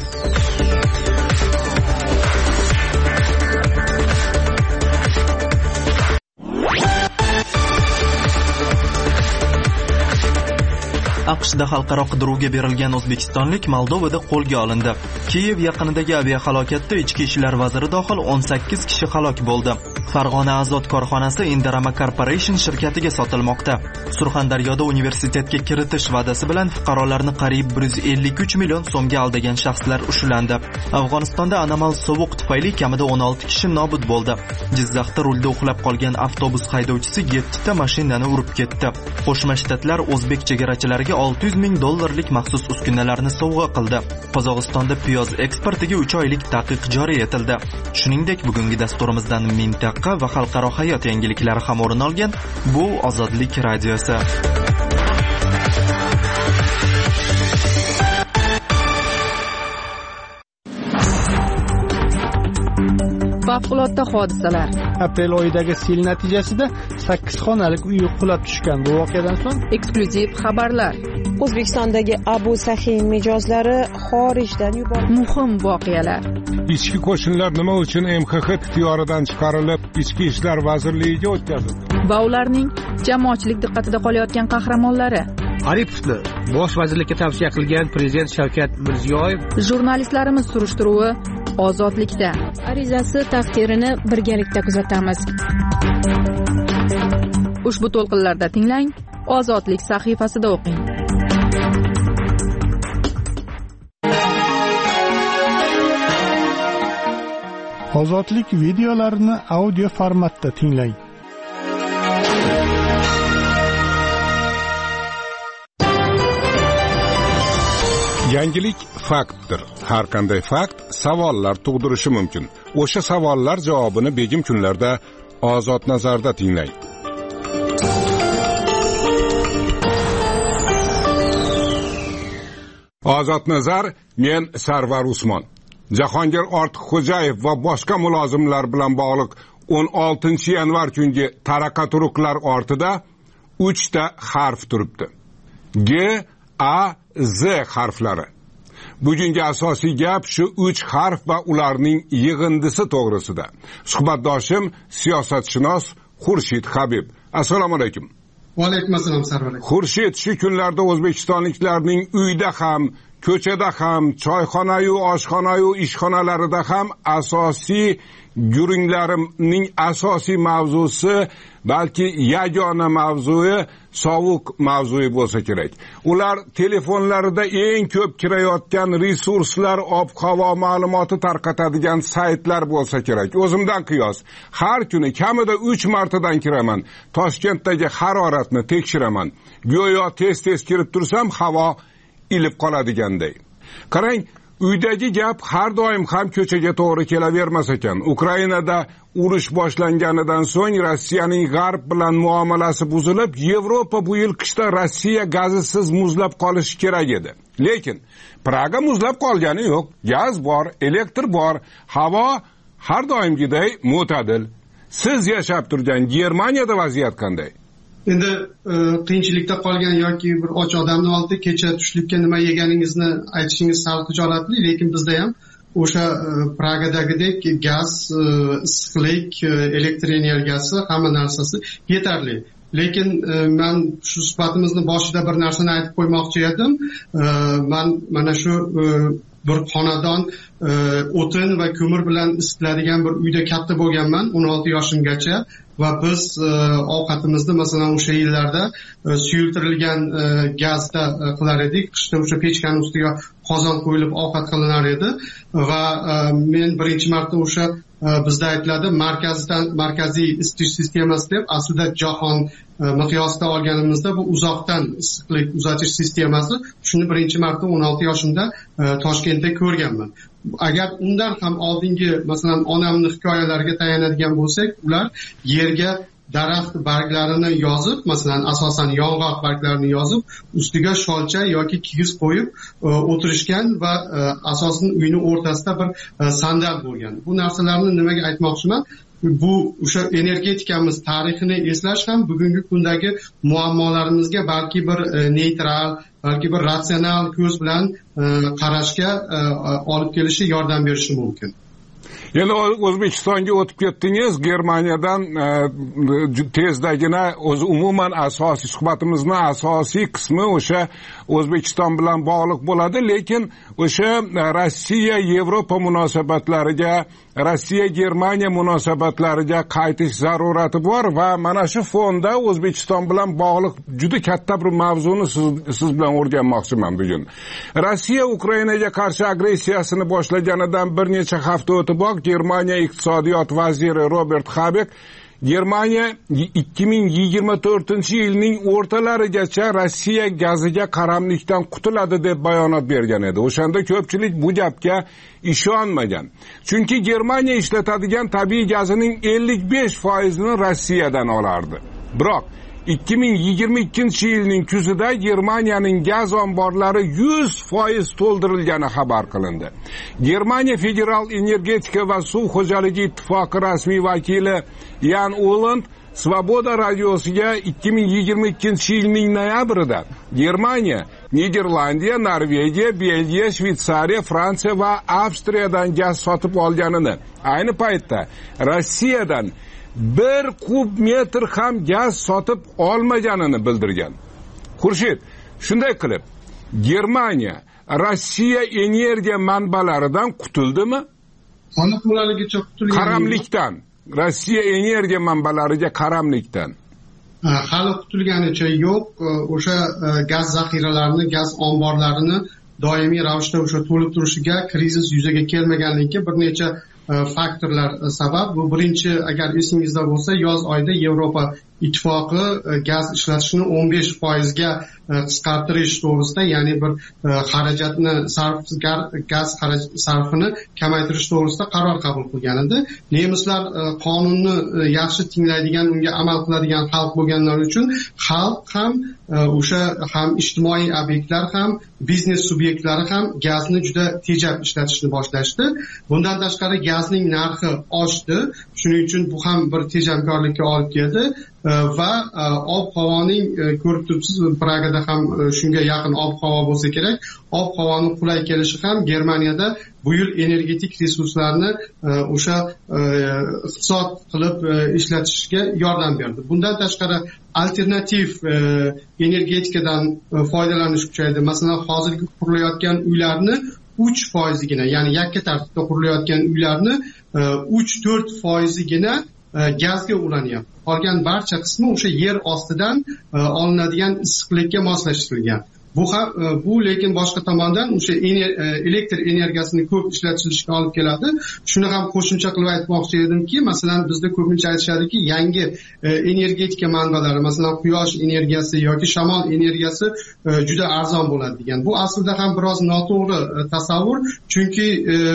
Speaker 1: AQShda xalqaro qidiruvga berilgan o'zbekistonlik Moldovada qo'lga olindi. Kiyev yaqinidagi aviahalokatda ichki ishlar vaziri dohil o'n sakkiz kishi halok bo'ldi. Farg'ona Azot korxonasi Indarama Corporation shirkatiga sotilmoqda. Surxondaryoda universitetga kiritish va'dasi bilan fuqarolarni qariyb bir yuz ellik uch million so'mga aldagan shaxslar ushlandi. Afg'onistonda anomal sovuq tufayli kamida o'n olti kishi nobud bo'ldi. Jizzaxda rulda uxlab qolgan avtobus haydovchisi yetti ta mashinani urib ketdi. Qo'shma Shtatlar o'zbek chegarachilariga olti yuz ming dollarlik maxsus uskunalarni sovg'a qildi. Qozog'istonda piyoz eksportiga uch oylik taqiq joriy etildi. Shuningdek, bugungi dasturimizdan mintaqa va xalqaro hayot yangiliklari ham o'rin olgan. Bu Ozodlik radiosi.
Speaker 2: Favqulodda hodisalar.
Speaker 4: Aprel oyidagi sel natijasida sakkiz xonalik uy qulab tushgan. Bu voqeadan so'ng
Speaker 2: eksklyuziv xabarlar.
Speaker 7: O'zbekistondagi Abu Sahin mijozlari xorijdan yuborildi.
Speaker 2: Muhim voqealar.
Speaker 15: Ichki qo'shinlar nima uchun M X X ixtiyoridan chiqarilib, Ichki ishlar vazirligiga o'tkazildi?
Speaker 2: Va ularning jamoatchilik diqqatida qolayotgan qahramonlari.
Speaker 16: Aripovni bosh vazirlikka tavsiya qilgan prezident Shavkat Mirziyoyev.
Speaker 2: Jurnalistlarimiz surishtiruvi Ozodlikda.
Speaker 5: Arizasi taqdirini birgalikda kuzatamiz.
Speaker 2: Ushbu to'lqinlarda tinglang, Ozodlik sahifasida o'qing.
Speaker 4: Ozodlik videolarini audio formatda tinglang.
Speaker 15: Yangilik faktdir. Har qanday fakt savollar tug'dirishi mumkin. O'sha savollar javobini begim kunlarda Ozod nazarda tinglang. Ozod nazar, men Sarvar Usmon. Jahongir Ortiqxo'jayev va boshqa mulozimlar bilan bog'liq o'n oltinchi yanvar kungi taraqa turuqlar ortida uch ta harf turibdi. G, A, Z harflari. Bugungi asosiy gap shu uch harf va ularning yig'indisi to'g'risida. Suhbatdoshim siyosatshunos Xurshid Habib. Assalomu alaykum.
Speaker 17: Va alaykum assalom Sarvar.
Speaker 15: Xurshid, shu kunlarda o'zbekistonliklarning uyda ham, ko'chada ham, choyxona-yu, oshxona-yu, ishxonalarida ham asosiy guringlarimning asosiy mavzusi, balki yagona mavzui sovuq mavzui bo'lsa kerak. Ular telefonlarida eng ko'p kirayotgan resurslar, ob-havo ma'lumoti tarqatadigan saytlar bo'lsa kerak. O'zimdan qiyos, har kuni kamida uch martadan kiraman. Toshkentdagi haroratni tekshiraman. Go'yo tez-tez kirib tursam, havo ilib qoladiganday. Qarang, uydagi gap har doim ham ko'chaga to'g'ri kelavermas ekan. Ukrainada urush boshlanganidan so'ng Rossiyaning g'arb bilan muomalasi buzilib, Yevropa bu yil qishda Rossiya gazisiz muzlab qolishi kerak edi. Lekin Praga muzlab qolgani yo'q. Gaz bor, elektr bor, havo har doimgiday mo'tadil. Siz yashab turgan Germaniyada vaziyat qanday?
Speaker 17: Endi qiyinchilikda qolgan yoki bir och odamni oldi kecha tushlikka nima yeganingizni aytishingiz sal xijolatli, lekin bizda ham o'sha Pragadagidek gaz, issiqlik, elektr energiyasi, hamma narsasi yetarli. Lekin men shu suhbatimizni boshida bir narsani aytib qo'ymoqchi edim. Men mana shu bir xonadon o'tin va ko'mir bilan isitiladigan bir uyda katta bo'lganman o'n olti yoshimgacha va biz ovqatimizni masalan o'sha yillarda suyultirilgan gazda qilar edik. Qishda o'sha pechkani ustiga qozon qo'yilib ovqat qilinar edi va men birinchi marta o'sha bizda aytiladi markazdan markaziy isitish sistemasi deb, aslida jahon miqyosida olganimizda bu uzoqdan issiqlik uzatish sistemasi. Shuni birinchi marta o'n olti yoshimda Toshkentda ko'rganman. Agar undan ham oldingi, masalan, onamning hikoyalariga tayanadigan bo'lsak, ular yerga daraxt barglarini yozib, masalan, asosan yong'oq barglarini yozib, ustiga sholcha yoki kigiz qo'yib o'tirishgan va asosan uyni o'rtasida bir sandal bo'lgan. Bu narsalarni nimaga aytmoqchiman? Bu o'sha energetikamiz tarixini eslash ham bugungi kundagi muammolarimizga balki bir neytral, balki bir ratsional ko'z bilan qarashga olib kelishi, yordam berishi mumkin.
Speaker 15: Endi O'zbekistonga o'tib ketdingiz, Germaniyadan tezdagina o'zi umuman asosiy suhbatimizning asosiy qismi o'sha O'zbekiston bilan bog'liq bo'ladi, lekin o'sha Rossiya Yevropa munosabatlariga, Rossiya Germaniya munosabatlariga qaytish zarurati bor va mana shu fonda O'zbekiston bilan bog'liq juda katta bir mavzuni siz, siz bilan o'rganmoqchiman bugun. Rossiya Ukrainaga qarshi agressiyasini boshlaganidan bir necha hafta o'tiboq Germaniya iqtisodiyot vaziri Robert Habeck Germaniya ikki ming yigirma to'rtinchi yilning o'rtalarigacha Rossiya gaziga qaramlikdan qutuladi deb bayonot bergan edi. O'shanda ko'pchilik bu gapga ishonmagan. Chunki Germaniya ishlatadigan tabiiy gazining ellik besh foizini Rossiyadan olardi. Biroq ikki ming yigirma ikkinchi yilning kuzida Germaniyaning gaz omborlari yuz foiz to'ldirilgani xabar qilindi. Germaniya Federal energetika va suv xo'jaligi ittifoqi rasmiy vakili Jan Uland Svoboda radiosiga ikki ming yigirma ikkinchi yilning noyabrida Germaniya, Niderlandiya, Norvegiya, Belgiya, Shveysariya, Fransiya va Avstriyadan gaz sotib olganini, ayni paytda Rossiyadan bir kub metr ham gaz sotib olmaganini bildirgan. Xurshid, shunday qilib, Germaniya Rossiya energiya manbalaridan qutuldimi?
Speaker 17: Aniq bo'laligicha qutulgan.
Speaker 15: Qaramlikdan, Rossiya energiya manbalariga qaramlikdan.
Speaker 17: Hali qutulganicha yo'q. O'sha gaz zaxiralarini, gaz omborlarini doimiy ravishda o'sha to'lib turishiga, krizis yuzaga kelmaganligiga bir necha faktorlar sabab. Bu birinchi, agar esingizda bo'lsa, yoz oyida Yevropa ittifoqi gaz ishlatishni o'n besh foizga qisqartirish to'g'risida, ya'ni bir xarajatni sarf gaz sarfini kamaytirish to'g'risida qaror qabul qilgan edi. Nemislar qonunni yaxshi tinglaydigan, unga amal qiladigan xalq bo'lganlari uchun xalq ham o'sha ham ijtimoiy obyektlar ham biznes subyektlari ham gazni juda tejab ishlatishni boshlashdi. Bundan tashqari gazning narxi oshdi. Shuning uchun bu ham bir tejamkorlikka olib keldi va ob-havoning, ko'rib turibsiz, Pragada ham shunga yaqin ob-havo bo'lsa kerak, ob-havoning qulay kelishi ham Germaniyada bu yil energetik resurslarni o'sha iqtisod qilib ishlatishga yordam berdi. Bundan tashqari alternativ energetikadan foydalanish kuchaydi. Masalan, hozirgi qurilayotgan uylarni uch foizigina, ya'ni yakka tartibda qurilayotgan uylarni uch to'rt foizigina gazga ulanyapti. Qolgan barcha qismi o'sha yer ostidan olinadigan issiqlikka moslashtirilgan. Bu ham bu lekin boshqa tomondan o'sha elektr energiyasini ko'p ishlatilishiga olib keladi. Shuni ham qo'shimcha qilib aytmoqchi edimki, masalan, bizda ko'pincha aytishadiki, yangi energetika manbalari, masalan, quyosh energiyasi yoki shamol energiyasi juda arzon bo'ladi degan. Bu aslida ham biroz noto'g'ri tasavvur, chunki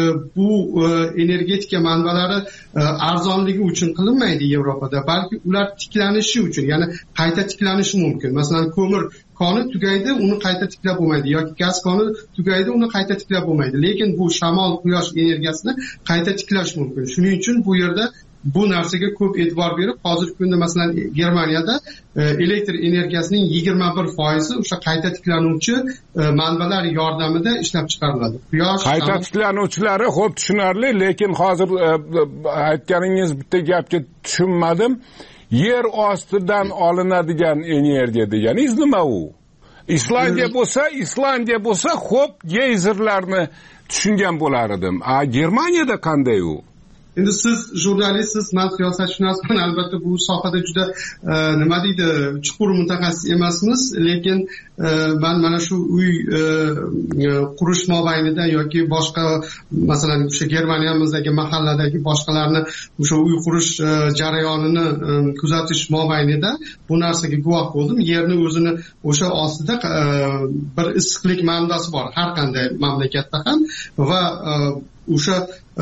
Speaker 17: bu energetika manbalari arzonligi uchun qilinmaydi Yevropada, balki ular tiklanishi uchun, ya'ni qayta tiklanishi mumkin. Masalan, ko'mir koni tugaydi, uni qayta tiklab bo'lmaydi, yoki gaz koni tugaydi, uni qayta tiklab bo'lmaydi. Lekin bu shamol, quyosh energiyasini qayta tiklash mumkin. Shuning uchun bu yerda bu narsaga ko'p e'tibor berib, hozirgi kunda masalan Germaniyada elektr energiyasining yigirma bir foizi o'sha qayta tiklanuvchi manbalar yordamida ishlab chiqariladi. Quyosh,
Speaker 15: qayta tiklanuvchilari xo'p tushunarli, lekin hozir aytganingiz bitta gapga tushunmadim. Yer ostidan olinadigan energiya deganingiz nima u? Islandiya bo'lsa, Islandiya bo'lsa, xo'p, geyzerlarni tushungan bo'lar edim. A Germaniyada qanday u?
Speaker 17: endi siz jurnalistsiz, men siyosatshunosman, albatta bu sohada juda nima deydi chuqur mutaxassis emasmiz, lekin men mana shu uy qurish mobaynida yoki boshqa masalan o'sha Germaniyamizdagi mahalladagi boshqalarni o'sha uy qurish jarayonini kuzatish mobaynida bu narsaga guvoh bo'ldim. Yerni o'zini o'sha ostida bir issiqlik manbasi bor har qanday mamlakatda ham va o'sha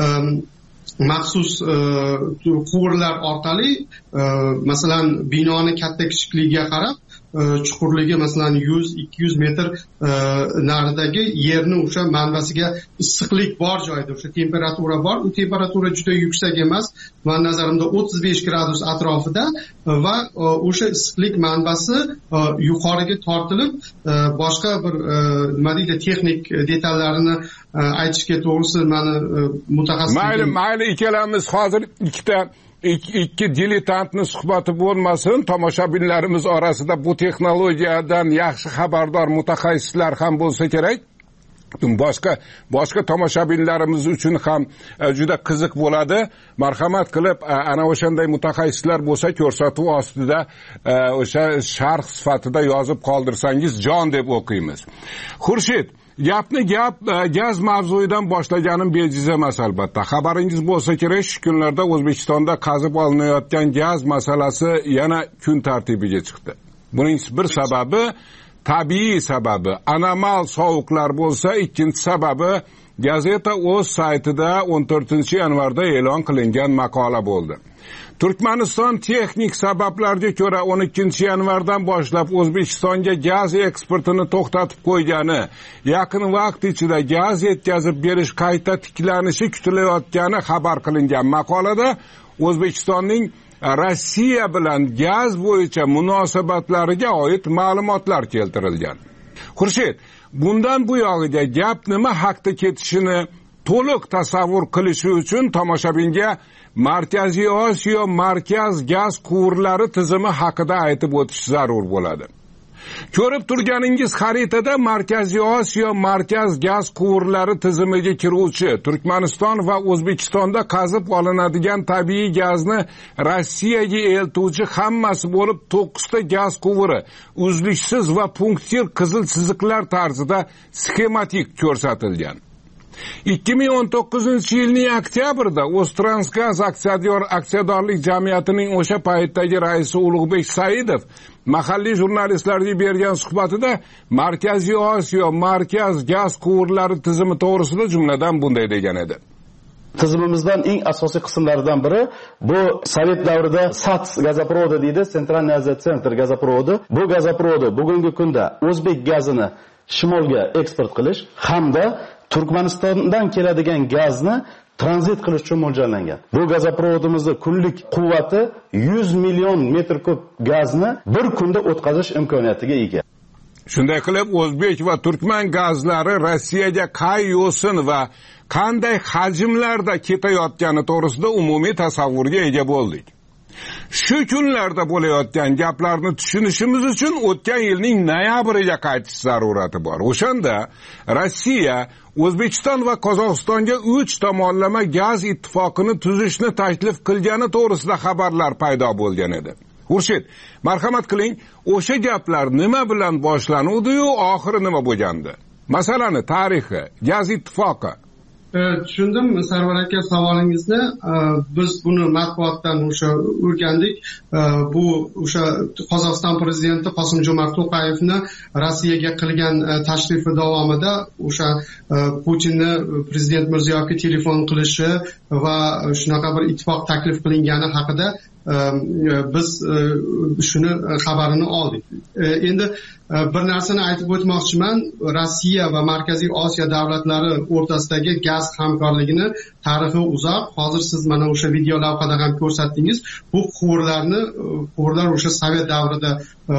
Speaker 17: maxsus quvurlar orqali masalan binoni katta kichikligiga qarab chuqurligi masalan yuz ikki yuz metr naridagi yerni o'sha manbasiga issiqlik bor joyda o'sha temperatura bor. U temperatura juda yuksak emas, men nazarimda o'ttiz besh gradus atrofida va o'sha issiqlik manbasi yuqoriga tortilib boshqa bir nima deydi texnik detallarini aytishga to'g'risi meni mutaxassis.
Speaker 15: Mayli, mayli, ikkalamiz hozir ikkita ikki diletantni suhbati bo'lmasin, tomoshabinlarimiz orasida bu texnologiyadan yaxshi xabardor mutaxassislar ham bo'lsa kerak. boshqa boshqa tomoshabinlarimiz uchun ham juda qiziq bo'ladi. Marhamat qilib ana o'shanday mutaxassislar bo'lsa ko'rsatuv ostida o'sha sharh sifatida yozib qoldirsangiz jon deb o'qiymiz. Xurshid, gapni gap gaz mavzuidan boshlaganim bejiz emas albatta. Xabaringiz bo'lsa kerak, shu kunlarda O'zbekistonda qazib olinayotgan gaz masalasi yana kun tartibiga chiqdi. Buning bir sababi tabiiy sababi, anomal sovuqlar bo'lsa, ikkinchi sababi gazeta o'z saytida o'n to'rtinchi yanvarda e'lon qilingan maqola bo'ldi. Turkmaniston texnik sabablarga ko'ra o'n ikkinchi yanvardan boshlab O'zbekistonga gaz eksportini to'xtatib qo'ygani, yaqin vaqt ichida gaz yetkazib berish qayta tiklanishi kutilayotgani xabar qilingan maqolada O'zbekistonning Rossiya bilan gaz bo'yicha munosabatlariga oid ma'lumotlar keltirilgan. Xurshid, bundan bu yog'iga gap nima haqda ketishini to'liq tasavvur qilishi uchun tomoshabinga Markaziy Osiyo markaz gaz quvurlari tizimi haqida aytib o'tish zarur bo'ladi. Ko'rib turganingiz xaritada Markaziy Osiyo markaz gaz quvurlari tizimiga kiruvchi Turkmaniston va O'zbekistonda qazib olinadigan tabiiy gazni Rossiyaga eltuvchi hammasi bo'lib to'qqizta gaz quvuri uzluksiz va punktir qizil chiziqlar tarzida sxematik ko'rsatilgan. ikki ming o'n to'qqizinchi yilning oktyabrida O'ztransgaz aksiyador aksiyadorlik jamiyatining o'sha paytdagi raisi Ulug'bek Saidov mahalliy jurnalistlarga bergan suhbatida Markaziy Osiyo markaz gaz quvurlari tizimi to'g'risida jumladan bunday degan edi.
Speaker 18: Tizimimizdan eng asosiy qismlaridan biri bu Sovet davrida SATS gazoprovodi deydi, Centralniy Aziya Center gazoprovodi. Bu gazoprovodi bugungi kunda o'zbek gazini shimolga eksport qilish hamda Turkmanistondan keladigan gazni tranzit qilish uchun mo'ljallangan. Bu gazoprovodimizning kunlik quvvati yuz million metr kub gazni bir kunda o'tkazish imkoniyatiga ega.
Speaker 15: Shunday qilib o'zbek va turkman gazlari Rossiyaga qay yo'sin va qanday hajmlarda ketayotgani to'g'risida umumiy tasavvurga ega bo'ldik. Shu kunlarda bo'layotgan gaplarni tushunishimiz uchun o'tgan yilning noyabriga qaytish zarurati bor. O'shanda Rossiya O'zbekiston va Qozog'istonga uch tomonlama gaz ittifoqini tuzishni taklif qilgani to'g'risida xabarlar paydo bo'lgan edi. Xurshid, marhamat qiling, o'sha gaplar nima bilan boshlanuvdi-yu, oxiri nima bo'lgandi? Masalani tarixi, gaz ittifoqi.
Speaker 17: Tushundim Sarvar aka savolingizni. Biz buni matbuotdan o'sha o'rgandik. Bu o'sha Qozog'iston prezidenti Qosim-Jo'mart To'qayevni Rossiyaga qilgan tashrifi davomida o'sha Putinni prezident Mirziyoyevga telefon qilishi va shunaqa bir ittifoq taklif qilingani haqida biz shuni xabarini oldik. Endi bir narsani aytib o'tmoqchiman. Rossiya va Markaziy Osiyo davlatlari o'rtasidagi gaz hamkorligini tarixi uzoq. Hozir siz mana o'sha video lavhada ham ko'rsatdingiz. Bu quvurlarni quvurlar o'sha Sovet davrida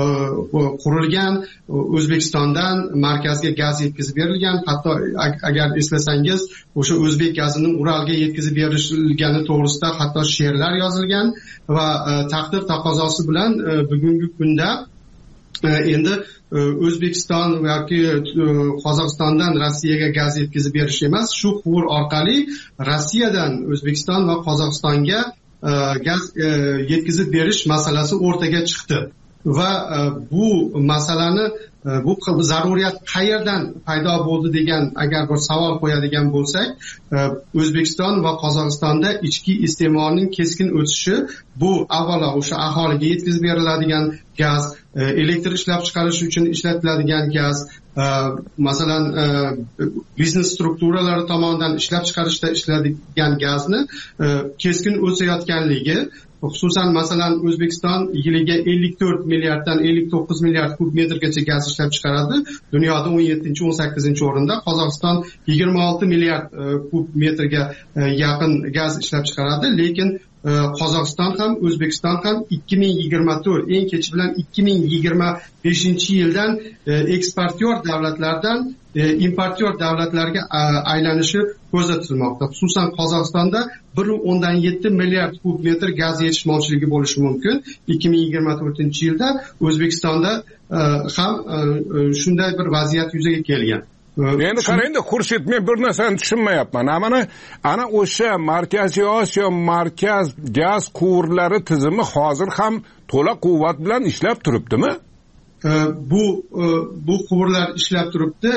Speaker 17: qurilgan, O'zbekistondan markazga gaz yetkazib berilgan. Hatto agar eslasangiz, o'sha o'zbek gazining Uralga yetkazib berilgani to'g'risida hatto she'rlar yozilgan va taqdir taqozosi bilan bugungi kunda endi O'zbekiston yoki Qozog'istondan Rossiyaga gaz yetkazib berish emas, shu quvur orqali Rossiyadan O'zbekiston va Qozog'istonga gaz yetkazib berish masalasi o'rtaga chiqdi va bu masalani bu zaruriyat qayerdan paydo bo'ldi degan agar bir savol qo'yadigan bo'lsak, O'zbekiston va Qozog'istonda ichki iste'molning keskin o'sishi bu avvalo o'sha aholiga yetkazib beriladigan gaz, elektr ishlab chiqarish uchun ishlatiladigan gaz, masalan biznes strukturalari tomonidan ishlab chiqarishda ishlanadigan gazni keskin o'sayotganligi, xususan masalan O'zbekiston yiliga ellik to'rt milliarddan ellik to'qqiz milliard kub metrgacha gaz ishlab chiqaradi. Dunyoda o'n yettinchi o'n sakkizinchi o'rinda. Qozog'iston yigirma olti milliard kub metrga yaqin gaz ishlab chiqaradi, lekin Qozog'iston ham O'zbekiston ham ikki ming yigirma to'rt eng kech bilan ikki ming yigirma beshinchi yildan eksportyor davlatlardan importyor davlatlarga aylanishi ko'zda tutilmoqda. Xususan Qozog'istonda bir o'ndan yetti milliard kub metr gaz yetishmovchiligi bo'lishi mumkin. ikki ming yigirma to'rtinchi yilda O'zbekistonda ham shunday bir vaziyat yuzaga kelgan.
Speaker 15: Endi qarangda, Xurshid, men bir narsani tushunmayapman. Mana ana o'sha Markaziy Osiyo markaz gaz quvurlari tizimi hozir ham to'la quvvat bilan ishlab turibdimi?
Speaker 17: Bu bu quvurlar ishlab turibdi.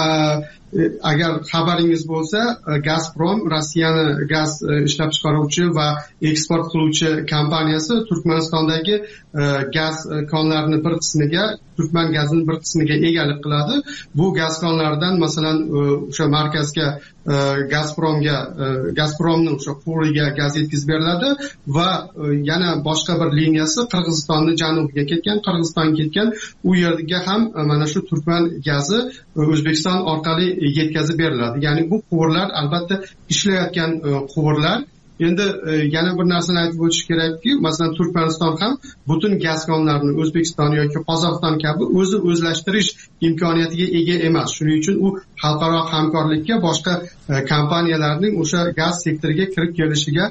Speaker 17: Agar xabaringiz bo'lsa, Gazprom, Rossiyani gaz ishlab chiqaruvchi va eksport qiluvchi kompaniyasi Turkmanistondagi gaz konlarining bir qismiga, Turkman gazining bir qismiga egalik qiladi. Bu gaz konlaridan masalan o'sha markazga Gazpromga, Gazpromning o'sha quvuriga gaz yetkazib beriladi va yana boshqa bir liniyasi Qirg'izistonning janubiga ketgan, Qirg'izistonga ketgan. U yerga ham mana shu Turkman gazi O'zbekiston orqali yetkazib beriladi. Ya'ni bu quvurlar albatta ishlayotgan quvurlar. Endi yana bir narsani aytib o'tish kerakki, masalan Turkmaniston ham butun gaz konlarini O'zbekiston yoki Qozog'iston kabi o'zi o'zlashtirish imkoniyatiga ega emas. Shuning uchun u xalqaro hamkorlikka boshqa kompaniyalarning o'sha gaz sektoriga kirib kelishiga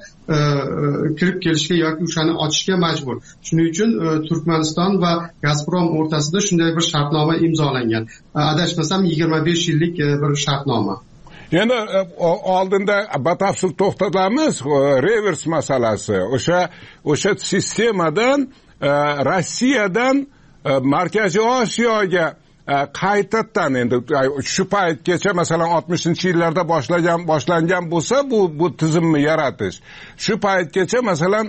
Speaker 17: kirib kelishiga yoki o'shani ochishga majbur. Shuning uchun Turkmaniston va Gazprom o'rtasida shunday bir shartnoma imzolangan. Adashmasam yigirma besh yillik bir shartnoma.
Speaker 15: Endi oldinda batafsil to'xtalamiz, revers masalasi. O'sha o'sha sistemadan Rossiyadan Markaziy Osiyoga qaytadan endi shu paytgacha masalan oltmishinchi yillarda boshlagan boshlangan bo'lsa bu bu tizimni yaratish. Shu paytgacha masalan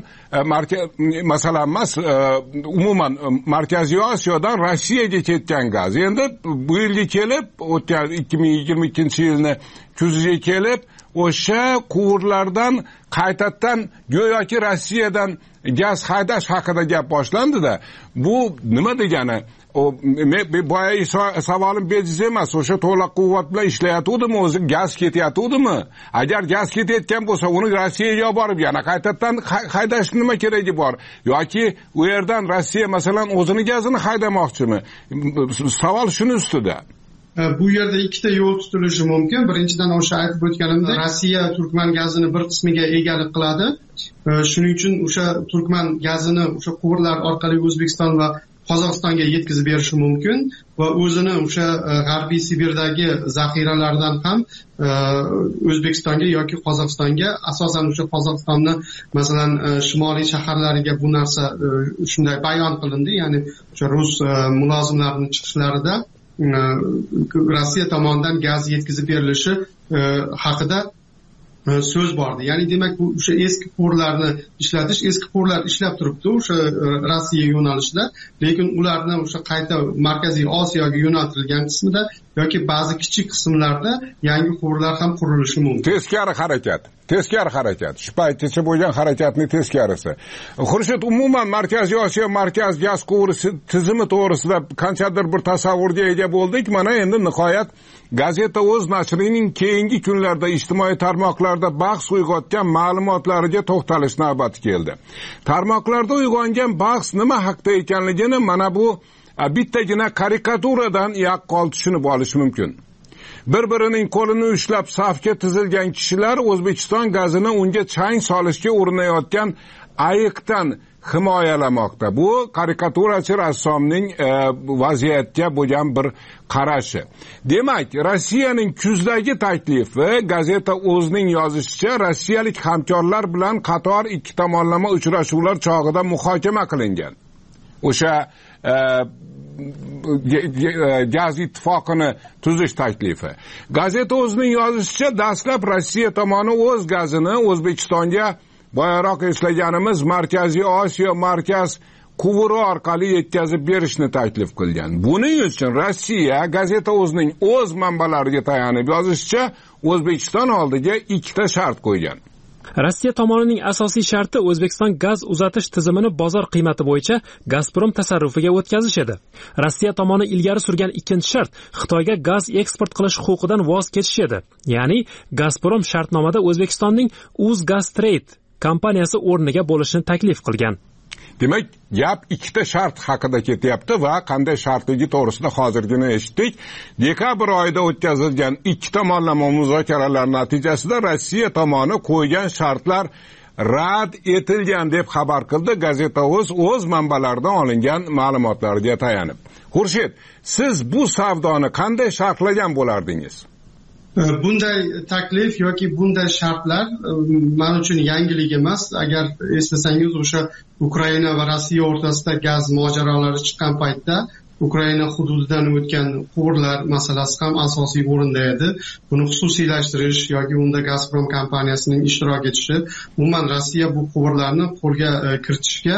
Speaker 15: masalan emas, umuman Markaziy Osiyodan Rossiyaga ketgan gaz. Endi bu yilga kelib, o'tgan ikki ming yigirma ikkinchi yilni kuziga kelib, o'sha quvurlardan qaytadan go'yoki Rossiyadan gaz haydash haqida gap boshlandi-da. Bu nima degani? O boya savolim bejiz emas, o'sha to'liq quvvat bilan ishlayotdimi, o'zi gaz ketyaptimi? Agar gaz ketayotgan bo'lsa, uni Rossiyaga olib borib yana qaytadan haydash nima keragi bor? Yoki u yerdan Rossiya masalan o'zini gazini haydamoqchimi? Savol shuni ustida.
Speaker 17: Bu yerda ikkita yo'l tutilishi mumkin. Birinchidan o'sha aytib o'tganimdek, Rossiya Turkman gazini bir qismiga egalik qiladi. Shuning uchun o'sha Turkman gazini o'sha quvurlar orqali O'zbekiston va Qozog'istonga yetkazib berishi mumkin va o'zini o'sha G'arbiy Sibirdagi zaxiralardan ham O'zbekistonga yoki Qozog'istonga, asosan o'sha Qozog'istonni masalan shimoliy shaharlariga bu narsa shunday bayon qilindi, ya'ni o'sha rus mulozimlarining chiqishlarida Rossiya tomonidan gaz yetkazib berilishi haqida so'z bordi. Ya'ni demak bu o'sha eski quvurlarni ishlatish, eski quvurlar ishlab turibdi o'sha Rossiya yo'nalishida, lekin ularni o'sha qayta Markaziy Osiyoga yo'naltirilgan qismida yoki ba'zi kichik qismlarda yangi quvurlar ham qurilishi mumkin.
Speaker 15: Teskari harakat. Teskari harakat. Shu paytgacha bo'lgan harakatning teskarisi. Xurshid, umuman Markaziy Osiyo markaz gaz quvuri tizimi to'g'risida qanchadir bir tasavvurga ega bo'ldik. Mana endi nihoyat gazeta o'z nashrining keyingi kunlarda ijtimoiy tarmoqlarda bahs uyg'otgan ma'lumotlariga to'xtalish navbati keldi. Tarmoqlarda uyg'ongan bahs nima haqida ekanligini mana bu bittagina karikaturadan yaqqol tushunib olish mumkin. Bir-birining qo'lini ushlab safga tizilgan kishilar O'zbekiston gazini unga chang solishga urinayotgan ayiqdan himoyalamoqda. Bu karikaturachi rassomning e, vaziyatga bo'lgan bir qarashi. Demak, Rossiyaning kuzdagi taklifi, gazeta o'zining yozishicha, rossiyalik hamkorlar bilan qator ikki tomonlama uchrashuvlar chog'ida muhokama qilingan. O'sha e, gaz ittifoqini tuzish taklifi. Gazeta o'zining yozishicha, dastlab Rossiya tomoni o'z gazini O'zbekistonga boyaroq eslaganimiz Markaziy Osiyo markaz quvuri orqali yetkazib berishni taklif qilgan. Buning uchun Rossiya gazeta o'zining o'z manbalariga tayanib yozishicha, O'zbekiston oldiga ikkita shart qo'ygan.
Speaker 19: Rossiya tomonining asosiy sharti O'zbekiston gaz uzatish tizimini bozor qiymati bo'yicha Gazprom tasarrufiga o'tkazish edi. Rossiya tomoni ilgari surgan ikkinchi shart Xitoyga gaz eksport qilish huquqidan voz kechish edi. Ya'ni Gazprom shartnomada O'zbekistonning Uzgaztrade kompaniyasi o'rniga bo'lishni taklif qilgan.
Speaker 15: Demak, gap ikkita shart haqida ketyapti va qanday shartligi to'g'risida hozirgina eshitdik. Dekabr oyida o'tkazilgan ikki tomonlama muzokaralar natijasida Rossiya tomoni qo'ygan shartlar rad etilgan deb xabar qildi gazeta o'z o'z manbalaridan olingan ma'lumotlarga tayanib. Xurshid, siz bu savdoni qanday shartlagan bo'lardingiz?
Speaker 17: Bunday taklif yoki bunday shartlar men uchun yangilik emas. Agar eslasangiz, o'sha Ukraina va Rossiya o'rtasida gaz mojarolari chiqqan paytda Ukraina hududidan o'tgan quvurlar masalasi ham asosiy o'rinda edi. Buni xususiylashtirish yoki unda Gazprom kompaniyasining ishtirok etishi, umuman Rossiya bu quvurlarni qo'lga kiritishga,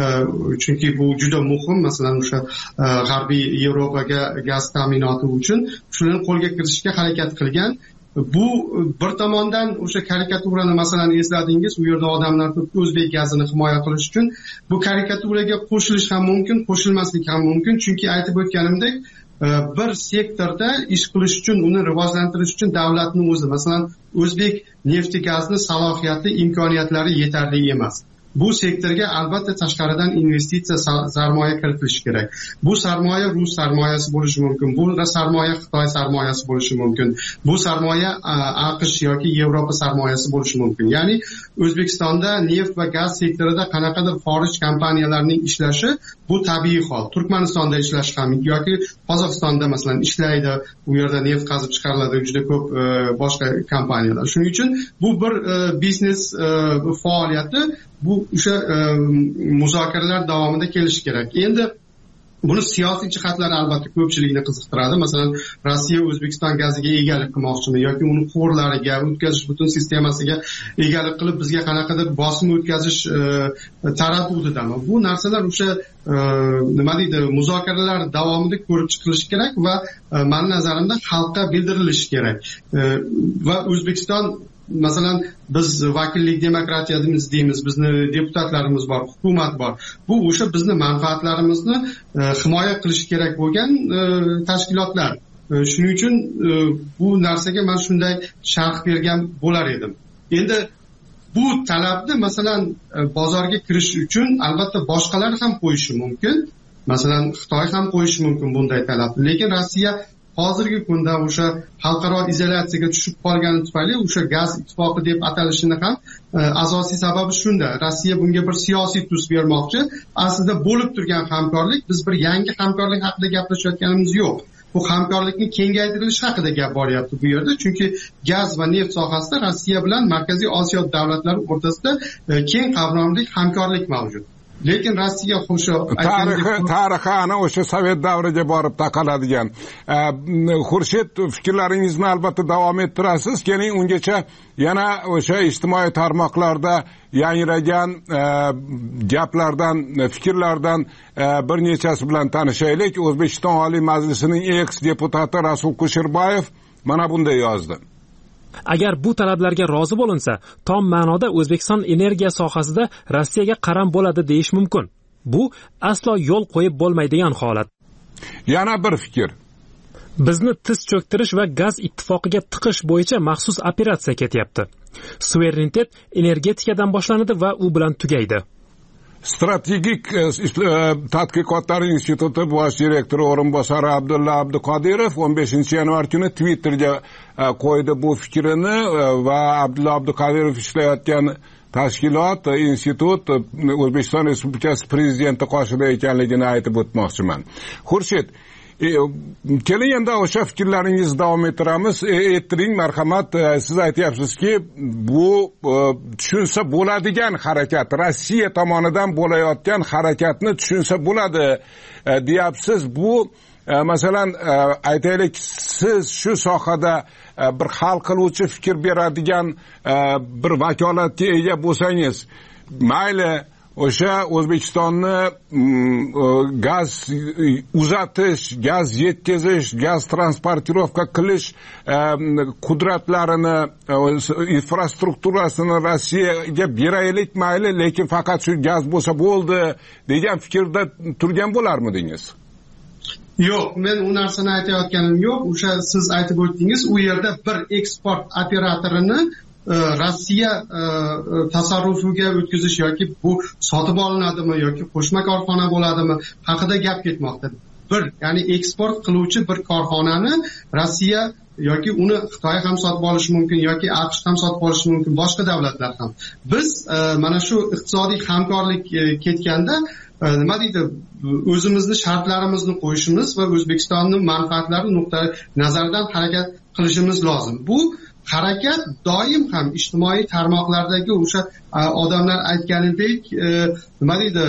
Speaker 17: chunki bu juda muhim, masalan o'sha g'arbiy Yevropaga gaz ta'minoti uchun shularni qo'lga kiritishga harakat qilgan. Bu bir tomondan o'sha karikaturani masalan esladingiz, u yerda odamlar o'zbek gazini himoya qilish uchun bu karikaturaga qo'shilish ham mumkin, qo'shilmaslik ham mumkin, chunki aytib o'tganimdek, bir sektorda ish qilish uchun, uni rivojlantirish uchun davlatning o'zi, masalan, o'zbek nefti gazni salohiyati, imkoniyatlari yetarli emas. Bu sektorga albatta tashqaridan investitsiya sarmoya kiritilishi kerak. Bu sarmoya rus sarmoyasi bo'lishi mumkin. Bu sarmoya Xitoy sarmoyasi bo'lishi mumkin. Bu sarmoya AQSh yoki Yevropa sarmoyasi bo'lishi mumkin. Ya'ni O'zbekistonda neft va gaz sektorida qanaqadir xorij kompaniyalarining ishlashi bu tabiiy hol. Turkmanistonda ishlash ham yoki Qozog'istonda masalan ishlaydi. U yerda neft qazib chiqariladi juda ko'p boshqa kompaniyalar. Shuning uchun bu bir biznes faoliyati, bu o'sha muzokaralar davomida kelishi kerak. Endi buni siyosiy jihatlari albatta ko'pchilikni qiziqtiradi. Masalan, Rossiya O'zbekiston gaziga egalik qilmoqchimi yoki uni quvurlariga, o'tkazish butun sistemasiga egalik qilib bizga qanaqadir bosim o'tkazish taraddudidami? Bu narsalar o'sha nima deydi, muzokaralar davomida ko'rib chiqilishi kerak va men nazarimda xalqqa bildirilishi kerak. Va O'zbekiston, masalan, biz vakillik demokratiyamiz deymiz, bizni deputatlarimiz bor, hukumat bor. Bu o'sha bizni manfaatlarimizni himoya qilish kerak bo'lgan tashkilotlar. Shuning uchun bu narsaga men shunday sharh bergan bo'lar edim. Endi bu talabni masalan bozorga kirish uchun albatta boshqalar ham qo'yishi mumkin. Masalan, Xitoy ham qo'yishi mumkin bunday talabni. Lekin Rossiya hozirgi kunda o'sha xalqaro izolyatsiyaga tushib qolgani tufayli o'sha gaz ittifoqi deb atalishini ham asosiy sababi shunda. Rossiya bunga bir siyosiy tus bermoqchi. Aslida bo'lib turgan hamkorlik, biz bir yangi hamkorlik haqida gaplashayotganimiz yo'q. Bu hamkorlikni kengaytirilishi haqida gap boryapti bu yerda, chunki gaz va neft sohasida Rossiya bilan Markaziy Osiyo davlatlari o'rtasida keng qavlamli hamkorlik mavjud. Lekin Rossiya o'sha
Speaker 15: tarixi tarixi ana o'sha Sovet davriga borib taqaladigan. Xurshid, fikrlaringizni albatta davom ettirasiz. Keling, ungacha yana o'sha ijtimoiy tarmoqlarda yangragan gaplardan, fikrlardan bir nechasi bilan tanishaylik. O'zbekiston Oliy Majlisining eks deputati Rasul Kusherbayev mana bunday yozdi.
Speaker 19: Agar bu talablarga rozi bo'linsa, tom ma'noda O'zbekiston energiya sohasida Rossiyaga qaram bo'ladi deyish mumkin. Bu aslo yo'l qo'yib bo'lmaydigan holat.
Speaker 15: Yana bir fikr.
Speaker 19: Bizni tiz cho'ktirish va gaz ittifoqiga tiqish bo'yicha maxsus operatsiya ketyapti. Suverenitet energetikadan boshlanadi va u bilan tugaydi.
Speaker 15: Strategik tadqiqotlar instituti bosh direktori o'rinbosari Abdulla Abduqodirov o'n beshinchi yanvar kuni Twitterga qo'ydi bu fikrini va Abdulla Abduqodirov ishlayotgan tashkilot, institut O'zbekiston Respublikasi prezidenti qoshida ekanligini aytib o'tmoqchiman. Xurshid, keling endi o'sha fikrlaringizni davom ettiramiz. Ettiring, marhamat. Siz aytyapsizki, bu tushunsa bo'ladigan harakat, Rossiya tomonidan bo'layotgan harakatni tushunsa bo'ladi deyapsiz. Bu masalan, aytaylik, siz shu sohada bir hal qiluvchi fikr beradigan bir vakolatga ega bo'lsangiz, mayli o'sha O'zbekistonni gaz uzatish, gaz yetkazish, gaz transportirovka qilish qudratlarini, infrastrukturasini Rossiyaga beraylik mayli, lekin faqat shu gaz bo'lsa bo'ldi degan fikrda turgan bo'larmidingiz?
Speaker 17: Yo'q, men u narsani aytayotganim yo'q. O'sha siz aytib o'tdingiz, u yerda bir eksport operatorini Rossiya tasarrufiga o'tkazish yoki bu sotib olinadimi yoki qo'shma korxona bo'ladimi haqida gap ketmoqda. Bir, ya'ni eksport qiluvchi bir korxonani Rossiya yoki uni Xitoy ham sotib olishi mumkin yoki AQSh ham sotib olishi mumkin, boshqa davlatlar ham. Biz mana shu iqtisodiy hamkorlik ketganda nima deydi, o'zimizni shartlarimizni qo'yishimiz va O'zbekistonning manfaatlari nuqtai nazaridan harakat qilishimiz lozim. Bu harakat doim ham ijtimoiy tarmoqlardagi o'sha odamlar aytganidek, nima deydi,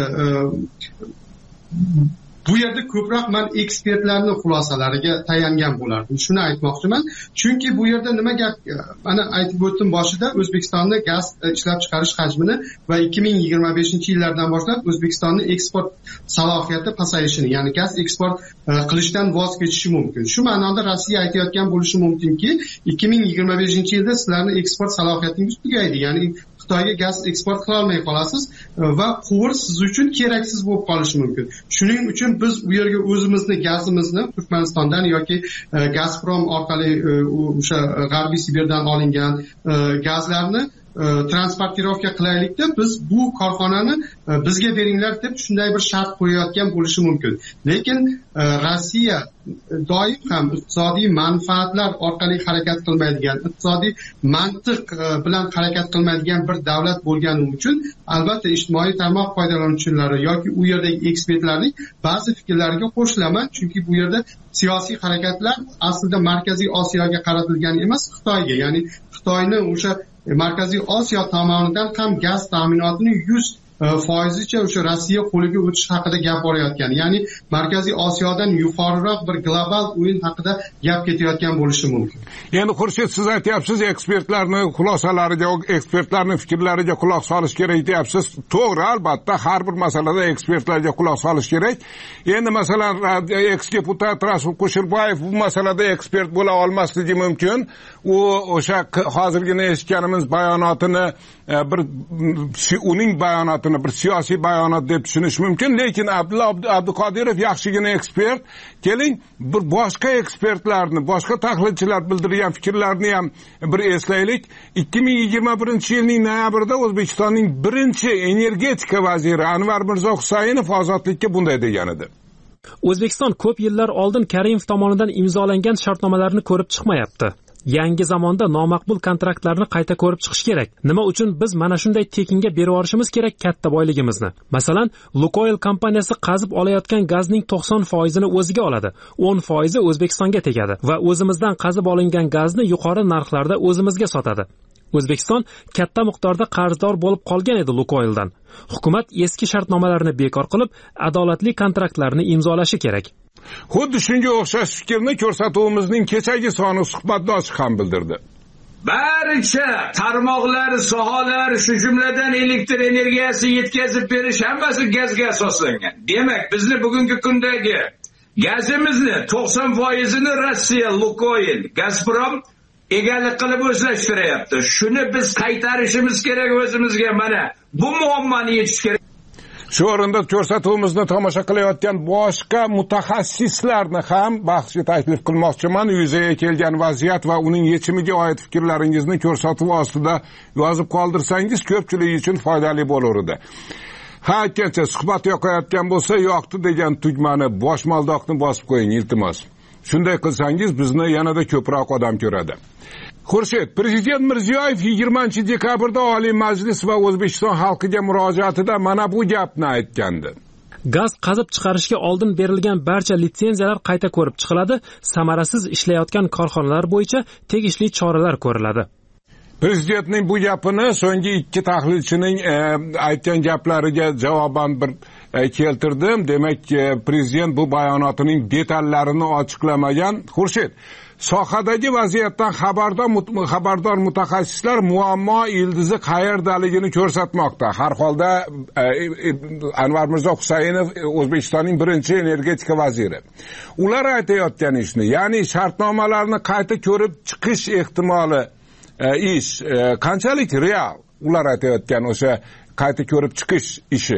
Speaker 17: bu yerda ko'proq men ekspertlarning xulosalariga tayangan bo'lardim. Shuni aytmoqchiman. Chunki bu yerda nima gap, mana aytib o'tdim boshida, O'zbekistonda gaz ishlab chiqarish hajmini va ikki ming yigirma beshinchi yillardan boshlab O'zbekistonning eksport salohiyati pasayishini, ya'ni gaz eksport qilishdan voz kechishi mumkin. Shu ma'noda Rossiya aytayotgan bo'lishi mumkinki, ikki ming yigirma beshinchi yilda sizlarning eksport salohiyatingiz tugaydi, ya'ni Xitoyga gaz eksport qila olmay qolasiz va quvur siz uchun keraksiz bo'lib qolishi mumkin. Shuning uchun biz u yerga o'zimizni gazimizni Turkmanistondan yoki Gazprom orqali o'sha G'arbiy Sibirdan olingan gazlarni transportirovka qilaylikda, biz bu korxonani bizga beringlar deb shunday bir shart qo'yayotgan bo'lishi mumkin. Lekin Rossiya doim ham iqtisodiy manfaatlar orqali harakat qilmaydigan, iqtisodiy mantiq bilan harakat qilmaydigan bir davlat bo'lgani uchun albatta ijtimoiy tarmoq foydalanuvchilari yoki u yerdagi ekspertlarning ba'zi fikrlariga qo'shilaman, chunki bu yerda siyosiy harakatlar aslida Markaziy Osiyoga qaratilgan emas, Xitoyga, ya'ni Xitoyni o'sha Markaziy Osiyo tomonidan ham gaz ta'minotining yuz foizicha o'sha Rossiya qo'liga o'tish haqida gap borayotgan. Ya'ni Markaziy Osiyodan yuqoriroq bir global o'yin haqida gap ketayotgan bo'lishi mumkin.
Speaker 15: Endi Xurshid, siz aytyapsiz, ekspertlarning xulosalariga, ekspertlarning fikrlariga quloq solish kerak deyapsiz. To'g'ri, albatta, har bir masalada ekspertlarga quloq solish kerak. Endi masalan, eks-deputat Rasul Kusherbayev bu masalada ekspert bo'la olmasligi mumkin. U o'sha hozirgina eshitganimiz bayonotini bir uning bayonotini bir siyosiy bayonot deb tushunish mumkin, lekin Abdulla Abduqodirov yaxshigina ekspert. Keling, bir boshqa ekspertlarni, boshqa tahlilchilar bildirgan fikrlarni ham bir eslaylik. ikki ming yigirma birinchi yilning noyabrida O'zbekistonning birinchi energetika vaziri Anvar Mirzo Husaynov ozodlikka bunday degan edi.
Speaker 19: O'zbekiston ko'p yillar oldin Karimov tomonidan imzolangan shartnomalarni ko'rib chiqmayapti. Yangi zamonda nomaqbul kontraktlarni qayta ko'rib chiqish kerak. Nima uchun biz mana shunday tekinga berib yuborishimiz kerak katta boyligimizni? Masalan, Lukoil kompaniyasi qazib olayotgan gazning to'qson foizini o'ziga oladi. o'n foizi O'zbekistonga tegadi va o'zimizdan qazib olingan gazni yuqori narxlarda o'zimizga sotadi. O'zbekiston katta miqdorda qarzdor bo'lib qolgan edi Lukoildan. Hukumat eski shartnomalarni bekor qilib, adolatli kontraktlarni imzolashi kerak.
Speaker 15: Xuddi shunga o'xshash fikrni ko'rsatuvimizning kechagi soni suhbatdoshi ham bildirdi.
Speaker 20: Barcha tarmoqlar, sohalar, shu jumladan elektr energiyasi yetkazib berish hammasi gazga asoslangan. Demak, bizni bugungi kundagi gazimizni to'qson foizini Rossiya, Lukoil, Gazprom egalik qilib o'zlashtiryapti. Shuni biz qaytarishimiz kerak o'zimizga. Mana bu muammoni yechish kerak.
Speaker 15: Shu o'rinda ko'rsatuvimizni tomosha qilayotgan boshqa mutaxassislarni ham bahsga taklif qilmoqchiman. Yuzaga kelgan vaziyat va uning yechimiga oid fikrlaringizni ko'rsatuv ostida yozib qoldirsangiz ko'pchilik uchun foydali bo'lardi. Ha, aytgancha, suhbat yoqayotgan bo'lsa, yoqdi degan tugmani, boshmaldoqni bosib qo'ying, iltimos. Shunday qilsangiz bizni yanada ko'proq odam ko'radi. Xurshid, Prezident Mirziyoyev yigirmanchi dekabrda Oliy Majlis va O'zbekiston xalqiga murojaatida mana bu gapni aytgandi.
Speaker 19: Gaz qazib chiqarishga oldin berilgan barcha litsenziyalar qayta ko'rib chiqiladi, samarasiz ishlayotgan korxonalar bo'yicha tegishli choralar ko'riladi.
Speaker 15: Prezidentning bu gapini so'nggi ikki tahlilchining e, aytgan gaplariga javoban bir e, keltirdim. Demak, e, prezident bu bayonotining detallarini ochiqlamagan. Xurshid, sohadagi vaziyatdan xabardor xabardor mutaxassislar muammo ildizi qayerdaligini ko'rsatmoqda. Har holda e, e, Anvar Mirzo Husaynov O'zbekistonning birinchi energetika vaziri. Ular aytayotgan ishni, ya'ni shartnomalarni qayta ko'rib chiqish ehtimoli ish qanchalik real? Ular aytayotgan o'sha qayta ko'rib chiqish ishi.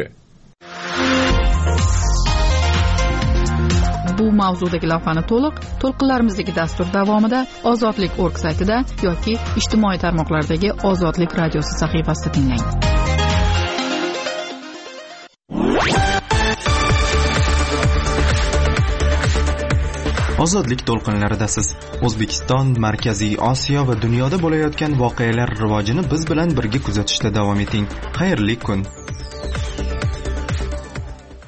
Speaker 2: Bu mavzudagi lavhani to'liq to'lqinlarimizdagi dastur davomida Ozodlik org saytida yoki ijtimoiy tarmoqlardagi Ozodlik radiosi sahifasida tinglang.
Speaker 1: Ozodlik to'lqinlaridasiz. O'zbekiston, Markaziy Osiyo va dunyoda bo'layotgan voqealar rivojini biz bilan birga kuzatishda davom eting. Xayrli kun.